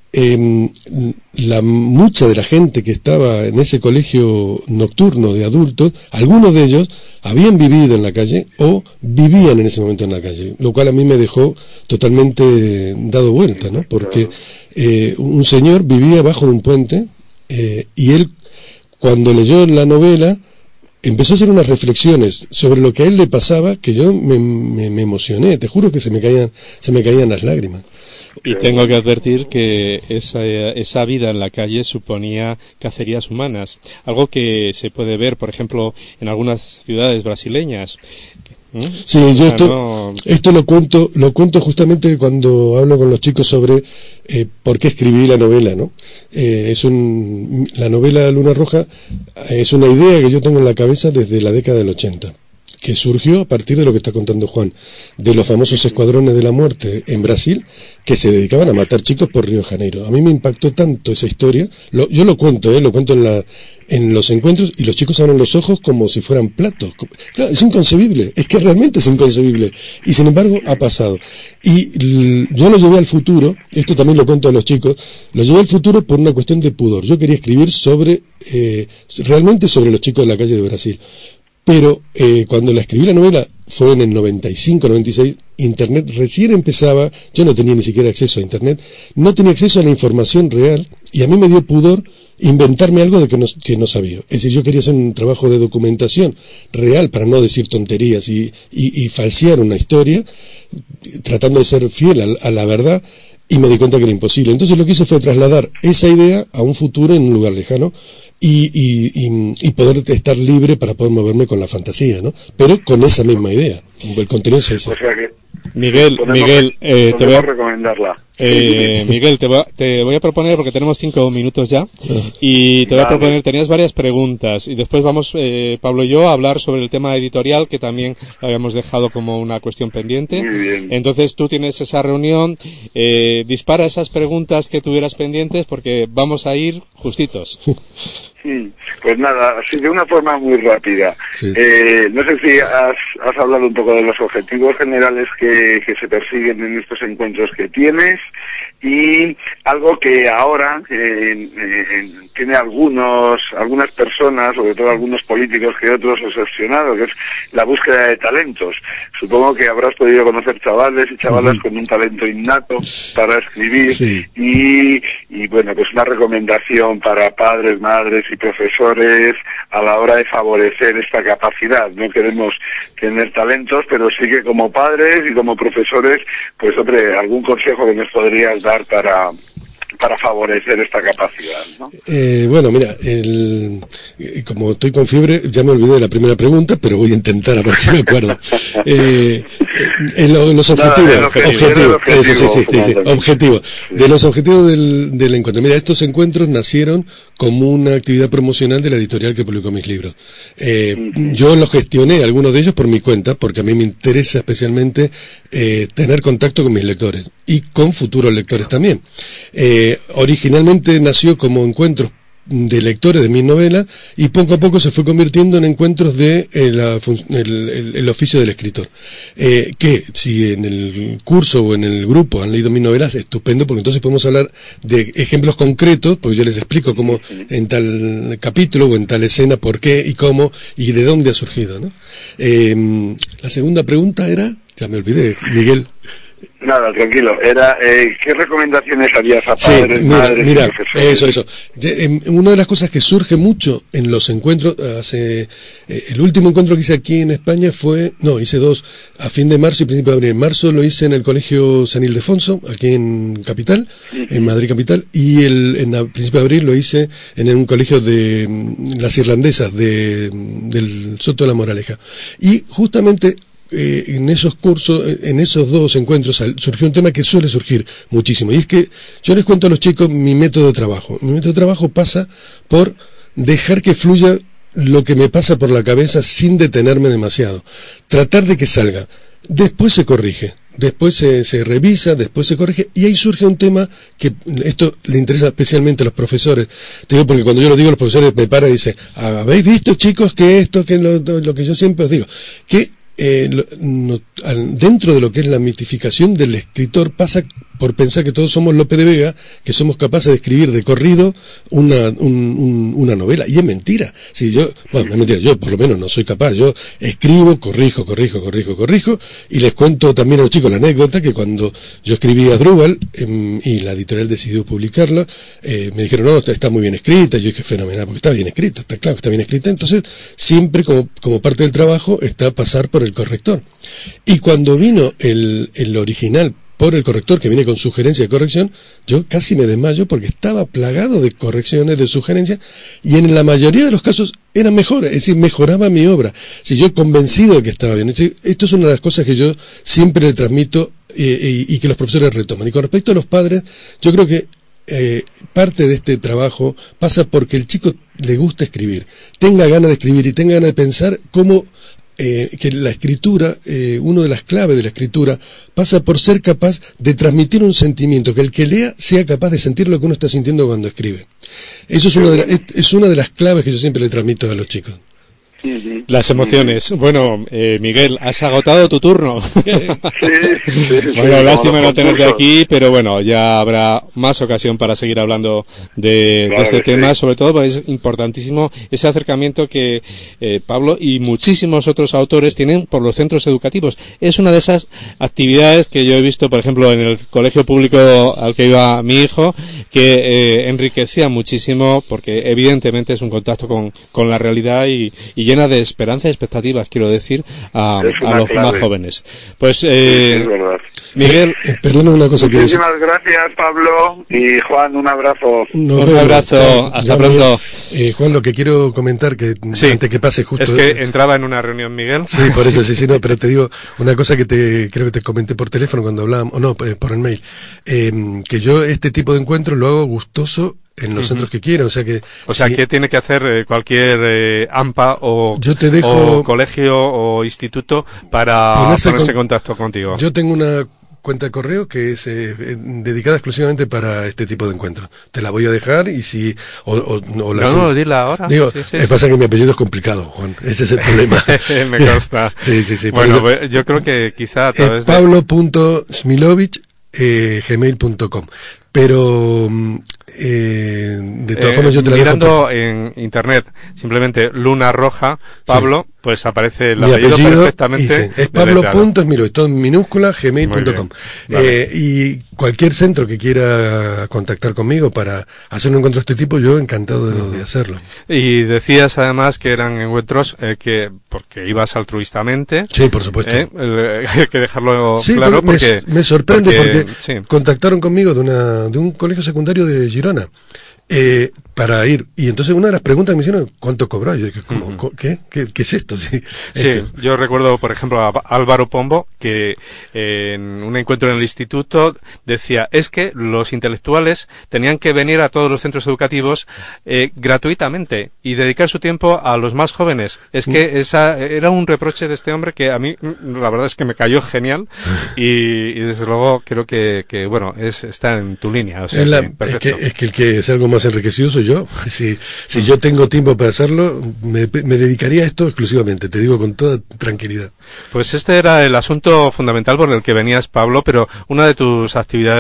[SPEAKER 9] mucha de la gente que estaba en ese colegio nocturno de adultos, algunos de ellos habían vivido en la calle o vivían en ese momento en la calle, lo cual a mí me dejó totalmente dado vuelta, ¿no? Porque un señor vivía bajo de un puente, y él, cuando leyó la novela, empezó a hacer unas reflexiones sobre lo que a él le pasaba, que yo me emocioné, te juro que se me caían las lágrimas.
[SPEAKER 1] Y tengo que advertir que esa vida en la calle suponía cacerías humanas, algo que se puede ver, por ejemplo, en algunas ciudades brasileñas.
[SPEAKER 9] Sí, yo esto lo cuento justamente cuando hablo con los chicos sobre por qué escribí la novela, ¿no? La novela Luna Roja es una idea que yo tengo en la cabeza desde la década del 80. Que surgió a partir de lo que está contando Juan, de los famosos escuadrones de la muerte en Brasil, que se dedicaban a matar chicos por Río de Janeiro. A mí me impactó tanto esa historia, yo lo cuento en los encuentros, y los chicos abren los ojos como si fueran platos. Claro, es inconcebible, es que realmente es inconcebible, y sin embargo ha pasado. Y yo lo llevé al futuro, esto también lo cuento a los chicos, lo llevé al futuro por una cuestión de pudor. Yo quería escribir realmente sobre los chicos de la calle de Brasil. Pero cuando la escribí la novela fue en el 95, 96, Internet recién empezaba, yo no tenía ni siquiera acceso a Internet, no tenía acceso a la información real, y a mí me dio pudor inventarme algo de que no sabía. Es decir, yo quería hacer un trabajo de documentación real para no decir tonterías y falsear una historia, tratando de ser fiel a la verdad, y me di cuenta que era imposible. Entonces lo que hice fue trasladar esa idea a un futuro en un lugar lejano, y poder estar libre para poder moverme con la fantasía, ¿no? Pero con esa misma idea. El contenido es ese.
[SPEAKER 10] O sea que
[SPEAKER 1] Miguel, te voy a
[SPEAKER 10] recomendarla.
[SPEAKER 1] Miguel, te voy a proponer, porque tenemos 5 minutos ya, y te voy a proponer, tenías varias preguntas, y después vamos, Pablo y yo, a hablar sobre el tema editorial, que también lo habíamos dejado como una cuestión pendiente.
[SPEAKER 10] Muy bien.
[SPEAKER 1] Entonces tú tienes esa reunión, dispara esas preguntas que tuvieras pendientes, porque vamos a ir justitos.
[SPEAKER 10] Pues nada, así de una forma muy rápida.
[SPEAKER 9] Sí.
[SPEAKER 10] No sé si has hablado un poco de los objetivos generales que se persiguen en estos encuentros que tienes, y algo que ahora tiene algunas personas, sobre todo algunos políticos que otros, obsesionado, que es la búsqueda de talentos. Supongo que habrás podido conocer chavales y chavalas con un talento innato para escribir,
[SPEAKER 9] sí.
[SPEAKER 10] y bueno, pues una recomendación para padres, madres y profesores a la hora de favorecer esta capacidad. No queremos tener talentos, pero sí que como padres y como profesores, pues hombre, algún consejo que nos podrías dar para favorecer esta capacidad, ¿no?
[SPEAKER 9] Bueno, mira, como estoy con fiebre, ya me olvidé de la primera pregunta, pero voy a intentar a ver si me acuerdo. Los objetivos. De los objetivos del encuentro. Mira, estos encuentros nacieron como una actividad promocional de la editorial que publicó mis libros. Yo los gestioné, algunos de ellos por mi cuenta, porque a mí me interesa especialmente tener contacto con mis lectores y con futuros lectores también. Originalmente nació como encuentros de lectores de mis novelas, y poco a poco se fue convirtiendo en encuentros de el oficio del escritor, que si en el curso o en el grupo han leído mis novelas, estupendo, porque entonces podemos hablar de ejemplos concretos, porque yo les explico cómo en tal capítulo o en tal escena por qué y cómo y de dónde ha surgido, ¿no? La segunda pregunta era, ya me olvidé, Miguel.
[SPEAKER 10] Nada, tranquilo. Era, ¿qué recomendaciones harías a padres, madres y
[SPEAKER 9] mira,
[SPEAKER 10] profesores?
[SPEAKER 9] eso. Una de las cosas que surge mucho en los encuentros, el último encuentro que hice aquí en España hice 2, a fin de marzo y principio de abril. En marzo lo hice en el Colegio San Ildefonso, aquí en Capital, en Madrid Capital, y en principio de abril lo hice en un colegio de las irlandesas del Soto de la Moraleja. Y justamente en esos cursos, en esos 2 encuentros surgió un tema que suele surgir muchísimo, y es que yo les cuento a los chicos mi método de trabajo. Mi método de trabajo pasa por dejar que fluya lo que me pasa por la cabeza sin detenerme demasiado, tratar de que salga, después se corrige, después se revisa, después se corrige, y ahí surge un tema que esto le interesa especialmente a los profesores. Te digo porque cuando yo lo digo, los profesores me paran y dicen: ¿habéis visto, chicos, que esto, que lo que yo siempre os digo? Que dentro de lo que es la mitificación del escritor pasa por pensar que todos somos Lope de Vega, que somos capaces de escribir de corrido una novela, y es mentira. Sí, es mentira, yo por lo menos no soy capaz. Yo escribo, corrijo, y les cuento también a los chicos la anécdota que cuando yo escribí Asdrúbal y la editorial decidió publicarla, me dijeron: no, está muy bien escrita. Yo dije: fenomenal, porque está bien escrita, está claro que está bien escrita. Entonces siempre como parte del trabajo está pasar por el corrector, y cuando vino el original por el corrector, que viene con sugerencia de corrección, yo casi me desmayo porque estaba plagado de correcciones, de sugerencias, y en la mayoría de los casos eran mejores, es decir, mejoraba mi obra. Si yo convencido de que estaba bien. Esto es una de las cosas que yo siempre le transmito y que los profesores retoman. Y con respecto a los padres, yo creo que parte de este trabajo pasa porque el chico le gusta escribir, tenga ganas de escribir y tenga ganas de pensar cómo que la escritura, una de las claves de la escritura pasa por ser capaz de transmitir un sentimiento, que el que lea sea capaz de sentir lo que uno está sintiendo cuando escribe. Eso es una de las claves que yo siempre le transmito a los chicos.
[SPEAKER 1] Las emociones. Bueno, Miguel, has agotado tu turno. Bueno, lástima no tenerte aquí, pero bueno, ya habrá más ocasión para seguir hablando de este tema, sobre todo porque es importantísimo ese acercamiento que Pablo y muchísimos otros autores tienen por los centros educativos. Es una de esas actividades que yo he visto, por ejemplo, en el colegio público al que iba mi hijo, que enriquecía muchísimo, porque evidentemente es un contacto con la realidad y llena de esperanza y expectativas, quiero decir, a los más jóvenes. Pues, Miguel,
[SPEAKER 9] perdona una cosa.
[SPEAKER 10] Muchísimas gracias, Pablo, y Juan, un abrazo.
[SPEAKER 1] Un abrazo, hasta pronto.
[SPEAKER 9] Juan, lo que quiero comentar, que antes que pase justo...
[SPEAKER 1] Es que entraba en una reunión, Miguel.
[SPEAKER 9] Sí, por eso, no, pero te digo una cosa que creo que te comenté por teléfono cuando hablábamos, o no, por el mail, que yo este tipo de encuentros lo hago gustoso en los centros que quiero, ¿qué
[SPEAKER 1] tiene que hacer cualquier AMPA o colegio o instituto para ponerse en contacto contigo?
[SPEAKER 9] Yo tengo una cuenta de correo que es dedicada exclusivamente para este tipo de encuentros. Te la voy a dejar y si...
[SPEAKER 1] No, dila ahora.
[SPEAKER 9] Digo, pasa que mi apellido es complicado, Juan. Ese es el problema.
[SPEAKER 1] Me consta.
[SPEAKER 9] Sí.
[SPEAKER 1] Bueno, pues, yo creo que quizá a través de...
[SPEAKER 9] Pablo.smilovich@gmail.com. Pero de todas formas yo te la
[SPEAKER 1] mirando en internet simplemente Luna Roja Pablo, pues aparece el apellido perfectamente.
[SPEAKER 9] Es Pablo.smilovich, todo en minúscula, gmail.com. Vale. Y cualquier centro que quiera contactar conmigo para hacer un encuentro de este tipo, yo encantado de hacerlo.
[SPEAKER 1] Y decías además que eran encuentros porque ibas altruistamente.
[SPEAKER 9] Sí, por supuesto.
[SPEAKER 1] Hay que dejarlo claro porque
[SPEAKER 9] me sorprende porque contactaron conmigo de un colegio secundario de Girona para ir, y entonces una de las preguntas que me hicieron: ¿cuánto cobró? Yo dije: ¿qué es esto? Sí,
[SPEAKER 1] yo recuerdo por ejemplo a Álvaro Pombo que en un encuentro en el instituto decía: es que los intelectuales tenían que venir a todos los centros educativos gratuitamente y dedicar su tiempo a los más jóvenes. Es que esa era un reproche de este hombre que a mí la verdad es que me cayó genial y desde luego creo que bueno, está en tu línea, o sea,
[SPEAKER 9] es que el que es algo más enriquecido soy yo. Si yo tengo tiempo para hacerlo, me dedicaría a esto exclusivamente, te digo con toda tranquilidad.
[SPEAKER 1] Pues este era el asunto fundamental por el que venías, Pablo, pero una de tus actividades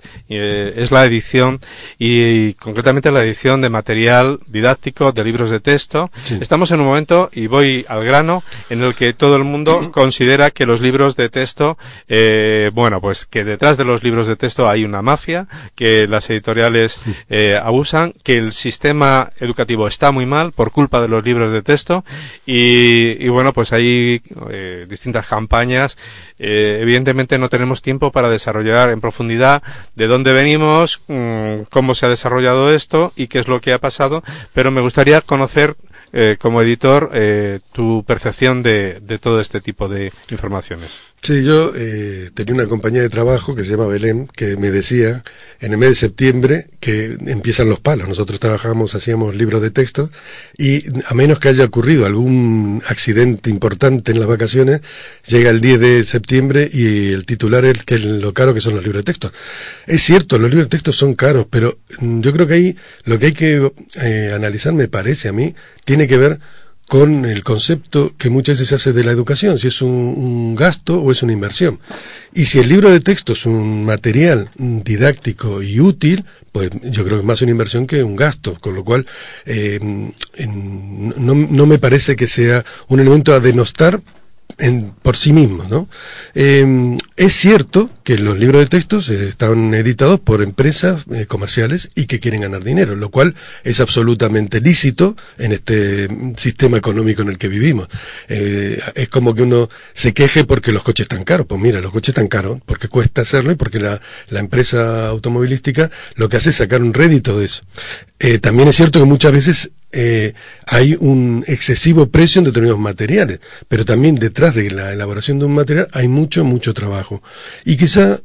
[SPEAKER 1] es la edición y concretamente la edición de material didáctico, de libros de texto. Sí. Estamos en un momento, y voy al grano, en el que todo el mundo considera que los libros de texto, bueno, pues que detrás de los libros de texto hay una mafia, que las editoriales abusan, que el sistema educativo está muy mal por culpa de los libros de texto y bueno, pues hay distintas campañas. Evidentemente no tenemos tiempo para desarrollar en profundidad de dónde venimos, cómo se ha desarrollado esto y qué es lo que ha pasado, pero me gustaría conocer como editor tu percepción de todo este tipo de informaciones.
[SPEAKER 9] Sí, yo tenía una compañía de trabajo que se llama Belén, que me decía en el mes de septiembre que empiezan los palos. Nosotros hacíamos libros de texto y a menos que haya ocurrido algún accidente importante en las vacaciones, llega el 10 de septiembre y el titular es que lo caro que son los libros de texto. Es cierto, los libros de texto son caros, pero yo creo que ahí lo que hay que analizar, me parece a mí, tiene que ver con el concepto que muchas veces se hace de la educación, si es un gasto o es una inversión. Y si el libro de texto es un material didáctico y útil, pues yo creo que es más una inversión que un gasto, con lo cual no me parece que sea un elemento a denostar por sí mismo, ¿no? Es cierto que los libros de textos están editados por empresas comerciales y que quieren ganar dinero, lo cual es absolutamente lícito en este sistema económico en el que vivimos. Es como que uno se queje porque los coches están caros. Pues mira, los coches están caros porque cuesta hacerlo y porque la empresa automovilística lo que hace es sacar un rédito de eso. También es cierto que muchas veces hay un excesivo precio en determinados materiales, pero también detrás de la elaboración de un material hay mucho trabajo. Y quizá,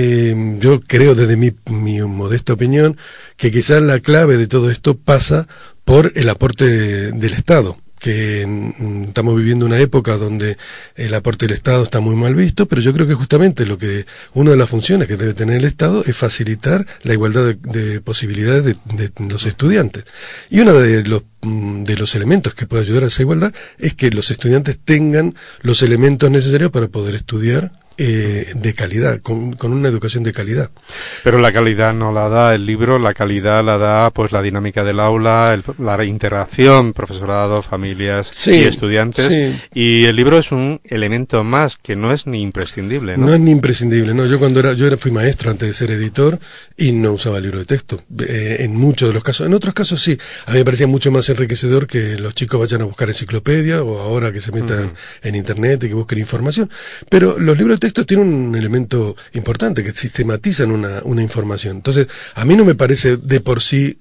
[SPEAKER 9] yo creo desde mi modesta opinión, que quizá la clave de todo esto pasa por el aporte del Estado, que estamos viviendo una época donde el aporte del Estado está muy mal visto, pero yo creo que justamente una de las funciones que debe tener el Estado es facilitar la igualdad de posibilidades de los estudiantes. Y uno de los elementos que puede ayudar a esa igualdad es que los estudiantes tengan los elementos necesarios para poder estudiar de calidad, con una educación de calidad.
[SPEAKER 1] Pero la calidad no la da el libro, la calidad la da pues la dinámica del aula, la interacción, profesorado, familias y estudiantes. Sí. Y el libro es un elemento más que no es ni imprescindible, ¿no? No
[SPEAKER 9] es ni imprescindible, no. Yo fui maestro antes de ser editor y no usaba libro de texto. En muchos de los casos, en otros casos sí. A mí me parecía mucho más enriquecedor que los chicos vayan a buscar enciclopedia o ahora que se metan en internet y que busquen información. Pero los libros de texto tienen un elemento importante, que sistematizan una información. Entonces, a mí no me parece de por sí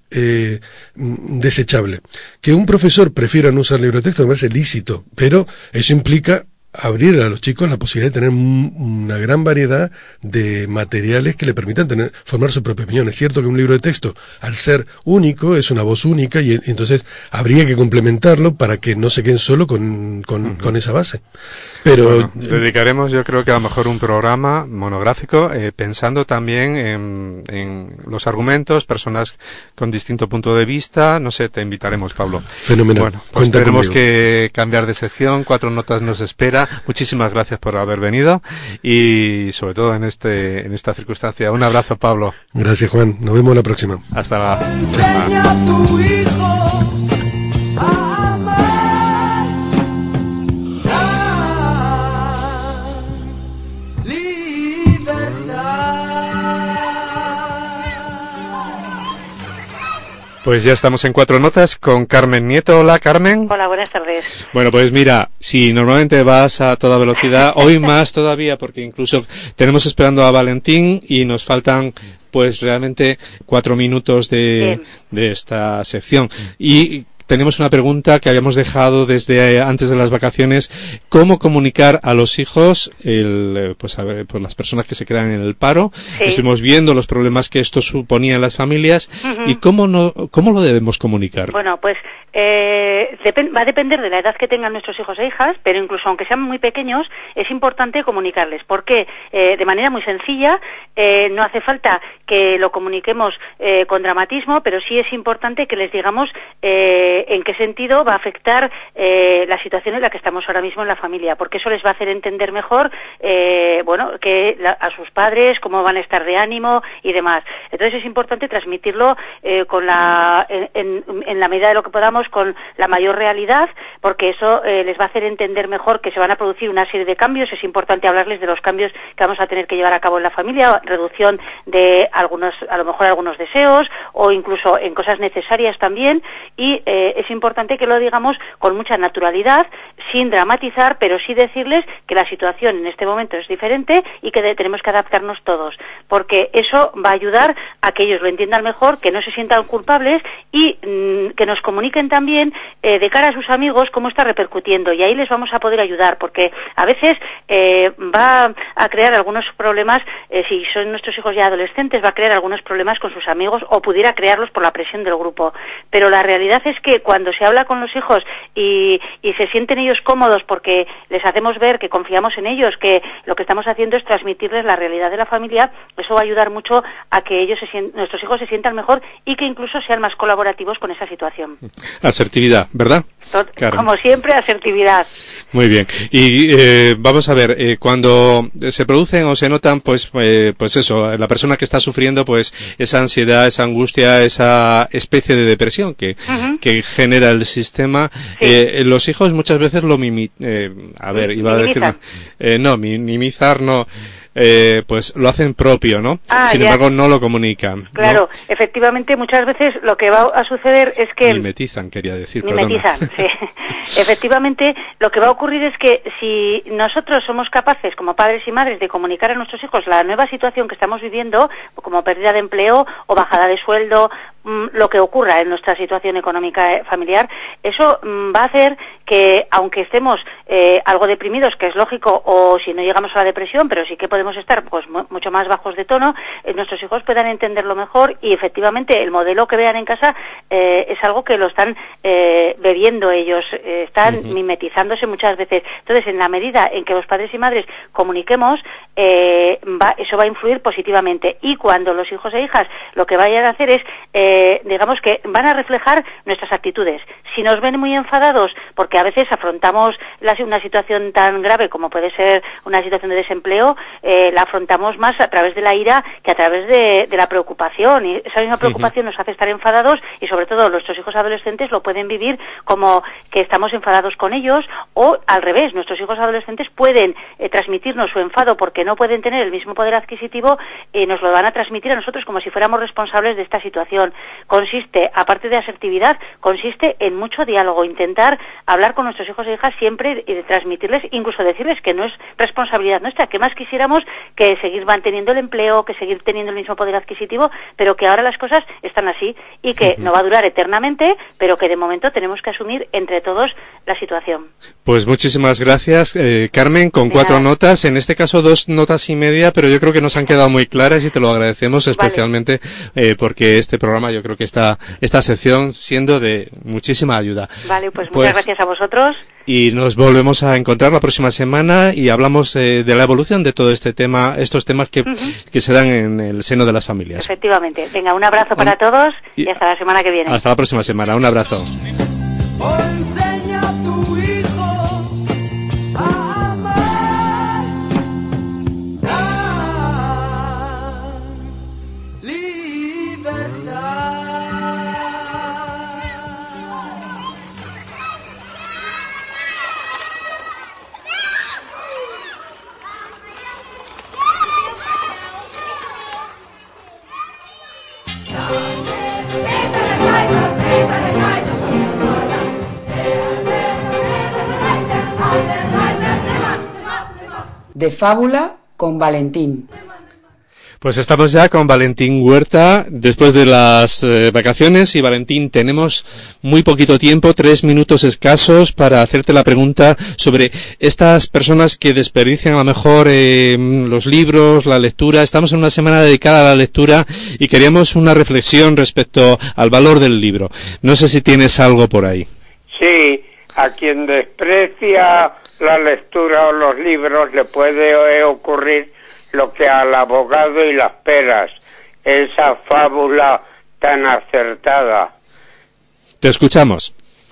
[SPEAKER 9] desechable. Que un profesor prefiera no usar libros de texto me parece lícito, pero eso implica abrir a los chicos la posibilidad de tener una gran variedad de materiales que le permitan formar su propia opinión. Es cierto que un libro de texto, al ser único, es una voz única y entonces habría que complementarlo para que no se queden solo con esa base. Pero
[SPEAKER 1] bueno, dedicaremos yo creo que a lo mejor un programa monográfico pensando también en los argumentos, personas con distinto punto de vista. No sé, te invitaremos, Pablo.
[SPEAKER 9] Fenomenal.
[SPEAKER 1] Bueno, pues tenemos que cambiar de sección. 4 Notas nos espera. Muchísimas gracias por haber venido y sobre todo en esta circunstancia. Un abrazo, Pablo.
[SPEAKER 9] Gracias, Juan. Nos vemos la próxima.
[SPEAKER 1] Hasta la próxima. Pues ya estamos en 4 Notas con Carmen Nieto. Hola, Carmen.
[SPEAKER 11] Hola, buenas tardes.
[SPEAKER 1] Bueno, pues mira, si normalmente vas a toda velocidad, hoy más todavía, porque incluso tenemos esperando a Valentín y nos faltan pues realmente 4 minutos de esta sección. Y tenemos una pregunta que habíamos dejado desde antes de las vacaciones: ¿cómo comunicar a los hijos, pues las personas que se quedan en el paro? Sí. Estuvimos viendo los problemas que esto suponía en las familias. ¿Y cómo lo debemos comunicar?
[SPEAKER 11] Bueno, pues va a depender de la edad que tengan nuestros hijos e hijas, pero incluso aunque sean muy pequeños, es importante comunicarles. ¿Por qué? De manera muy sencilla, no hace falta que lo comuniquemos con dramatismo, pero sí es importante que les digamos en qué sentido va a afectar la situación en la que estamos ahora mismo en la familia, porque eso les va a hacer entender mejor, a sus padres, cómo van a estar de ánimo y demás. Entonces es importante transmitirlo en la medida de lo que podamos, con la mayor realidad, porque eso les va a hacer entender mejor que se van a producir una serie de cambios. Es importante hablarles de los cambios que vamos a tener que llevar a cabo en la familia, reducción de a lo mejor algunos deseos, o incluso en cosas necesarias también, y es importante que lo digamos con mucha naturalidad, sin dramatizar, pero sí decirles que la situación en este momento es diferente y que tenemos que adaptarnos todos, porque eso va a ayudar a que ellos lo entiendan mejor, que no se sientan culpables y que nos comuniquen también de cara a sus amigos cómo está repercutiendo, y ahí les vamos a poder ayudar, porque a veces va a crear algunos problemas, si son nuestros hijos ya adolescentes, va a crear algunos problemas con sus amigos, o pudiera crearlos por la presión del grupo, pero la realidad es que cuando se habla con los hijos y se sienten ellos cómodos, porque les hacemos ver que confiamos en ellos, que lo que estamos haciendo es transmitirles la realidad de la familia, eso va a ayudar mucho a que nuestros hijos se sientan mejor y que incluso sean más colaborativos con esa situación.
[SPEAKER 1] Asertividad, ¿verdad?
[SPEAKER 11] Como siempre, asertividad.
[SPEAKER 1] Muy bien. Y vamos a ver, cuando se producen o se notan, pues eso, la persona que está sufriendo, pues esa ansiedad, esa angustia, esa especie de depresión que genera el sistema, sí. Los hijos muchas veces lo minimizar no. Pues lo hacen propio, ¿no? Sin embargo, no lo comunican.
[SPEAKER 11] Claro, ¿no? Efectivamente, muchas veces lo que va a suceder es que...
[SPEAKER 1] Mimetizan, quería decir,
[SPEAKER 11] Mimetizan, sí. Efectivamente, lo que va a ocurrir es que si nosotros somos capaces, como padres y madres, de comunicar a nuestros hijos la nueva situación que estamos viviendo, como pérdida de empleo o bajada de sueldo, lo que ocurra en nuestra situación económica familiar, eso va a hacer que, aunque estemos algo deprimidos, que es lógico, o si no llegamos a la depresión, pero sí que podemos estar pues mucho más bajos de tono, nuestros hijos puedan entenderlo mejor, y efectivamente el modelo que vean en casa es algo que lo están bebiendo ellos, están mimetizándose muchas veces. Entonces, en la medida en que los padres y madres comuniquemos, eso va a influir positivamente, y cuando los hijos e hijas lo que vayan a hacer es digamos que van a reflejar nuestras actitudes. Si nos ven muy enfadados, porque a veces afrontamos una situación tan grave como puede ser una situación de desempleo, la afrontamos más a través de la ira que a través de la preocupación, y esa misma preocupación nos hace estar enfadados, y sobre todo nuestros hijos adolescentes lo pueden vivir como que estamos enfadados con ellos, o al revés, nuestros hijos adolescentes pueden transmitirnos su enfado porque no pueden tener el mismo poder adquisitivo, y nos lo van a transmitir a nosotros como si fuéramos responsables de esta situación. Consiste, aparte de asertividad, consiste en mucho diálogo, intentar hablar con nuestros hijos e hijas siempre y de transmitirles, incluso decirles que no es responsabilidad nuestra, que más quisiéramos que seguir manteniendo el empleo, que seguir teniendo el mismo poder adquisitivo, pero que ahora las cosas están así y que no va a durar eternamente, pero que de momento tenemos que asumir entre todos la situación.
[SPEAKER 1] Pues muchísimas gracias, Carmen, con 4 notas, en este caso 2 notas y media, pero yo creo que nos han quedado muy claras y te lo agradecemos especialmente porque este programa, yo creo que esta sección siendo de muchísima ayuda.
[SPEAKER 11] Vale, pues muchas gracias a vosotros.
[SPEAKER 1] Y nos volvemos a encontrar la próxima semana y hablamos de la evolución de todo este tema, estos temas que se dan en el seno de las familias.
[SPEAKER 11] Efectivamente. Venga, un abrazo para todos y hasta la semana que viene.
[SPEAKER 1] Hasta la próxima semana. Un abrazo.
[SPEAKER 8] Enseña a tu hijo a amar la libertad.
[SPEAKER 12] De fábula con Valentín.
[SPEAKER 1] Pues estamos ya con Valentín Huerta después de las vacaciones, y Valentín, tenemos muy poquito tiempo, 3 minutos escasos para hacerte la pregunta sobre estas personas que desperdician a lo mejor los libros, la lectura. Estamos en una semana dedicada a la lectura y queríamos una reflexión respecto al valor del libro. No sé si tienes algo por ahí.
[SPEAKER 13] Sí, a quien desprecia la lectura o los libros le puede ocurrir lo que al abogado y las peras, esa fábula tan acertada.
[SPEAKER 1] Te escuchamos.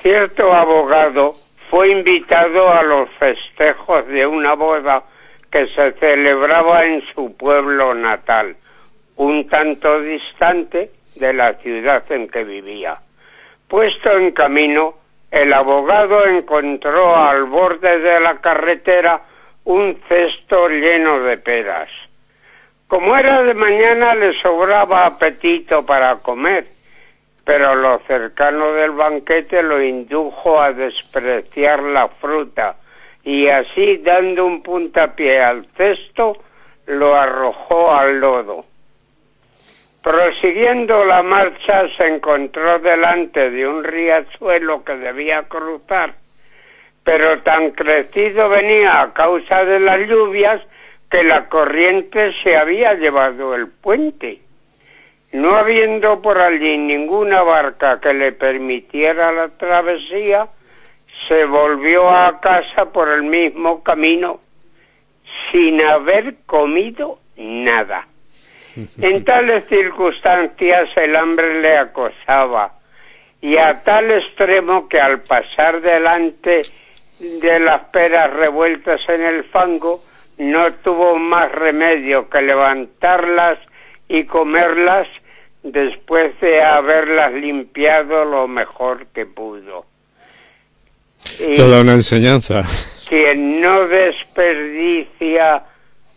[SPEAKER 13] Cierto abogado fue invitado a los festejos de una boda que se celebraba en su pueblo natal, un tanto distante de la ciudad en que vivía. Puesto en camino, el abogado encontró al borde de la carretera un cesto lleno de peras. Como era de mañana, le sobraba apetito para comer, pero lo cercano del banquete lo indujo a despreciar la fruta, y así, dando un puntapié al cesto, lo arrojó al lodo. Prosiguiendo la marcha, se encontró delante de un riachuelo que debía cruzar, pero tan crecido venía a causa de las lluvias que la corriente se había llevado el puente. No habiendo por allí ninguna barca que le permitiera la travesía, se volvió a casa por el mismo camino, sin haber comido nada. En tales circunstancias el hambre le acosaba, y a tal extremo que al pasar delante de las peras revueltas en el fango, no tuvo más remedio que levantarlas y comerlas después de haberlas limpiado lo mejor que pudo. Y
[SPEAKER 1] toda una enseñanza.
[SPEAKER 13] Quien no desperdicia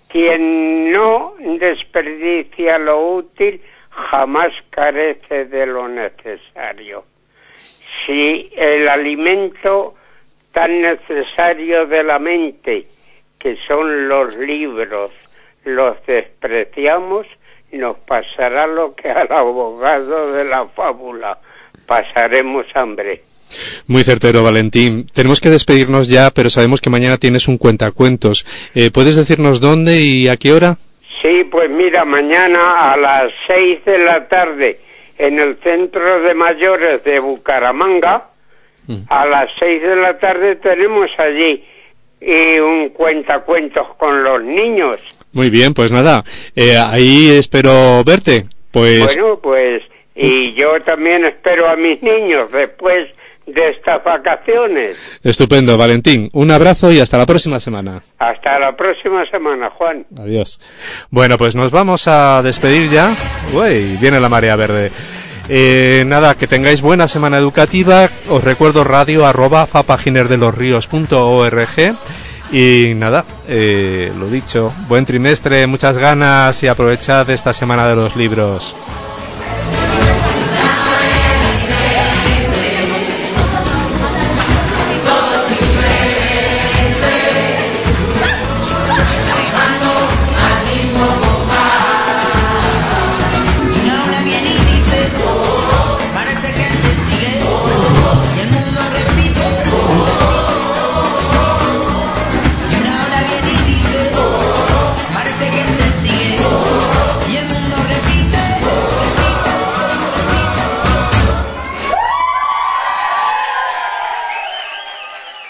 [SPEAKER 13] lo útil, jamás carece de lo necesario. Si el alimento tan necesario de la mente, que son los libros, los despreciamos, nos pasará lo que al abogado de la fábula: pasaremos hambre.
[SPEAKER 1] Muy certero, Valentín. Tenemos que despedirnos ya, pero sabemos que mañana tienes un cuentacuentos. ¿Puedes decirnos dónde y a qué hora?
[SPEAKER 13] Sí, pues mira, mañana a las 6 de la tarde en el Centro de Mayores de Bucaramanga, a las 6 de la tarde tenemos allí un cuentacuentos con los niños.
[SPEAKER 1] Muy bien, pues nada, ahí espero verte.
[SPEAKER 13] Bueno, pues, y yo también espero a mis niños después de estas vacaciones.
[SPEAKER 1] Estupendo, Valentín. Un abrazo y hasta la próxima semana.
[SPEAKER 13] Hasta la próxima semana, Juan.
[SPEAKER 1] Adiós. Bueno, pues nos vamos a despedir ya. Uy, viene la marea verde. Nada, que tengáis buena semana educativa. Os recuerdo radio@fapaginerdelosrios.org. Y nada, lo dicho, buen trimestre, muchas ganas y aprovechad esta semana de los libros.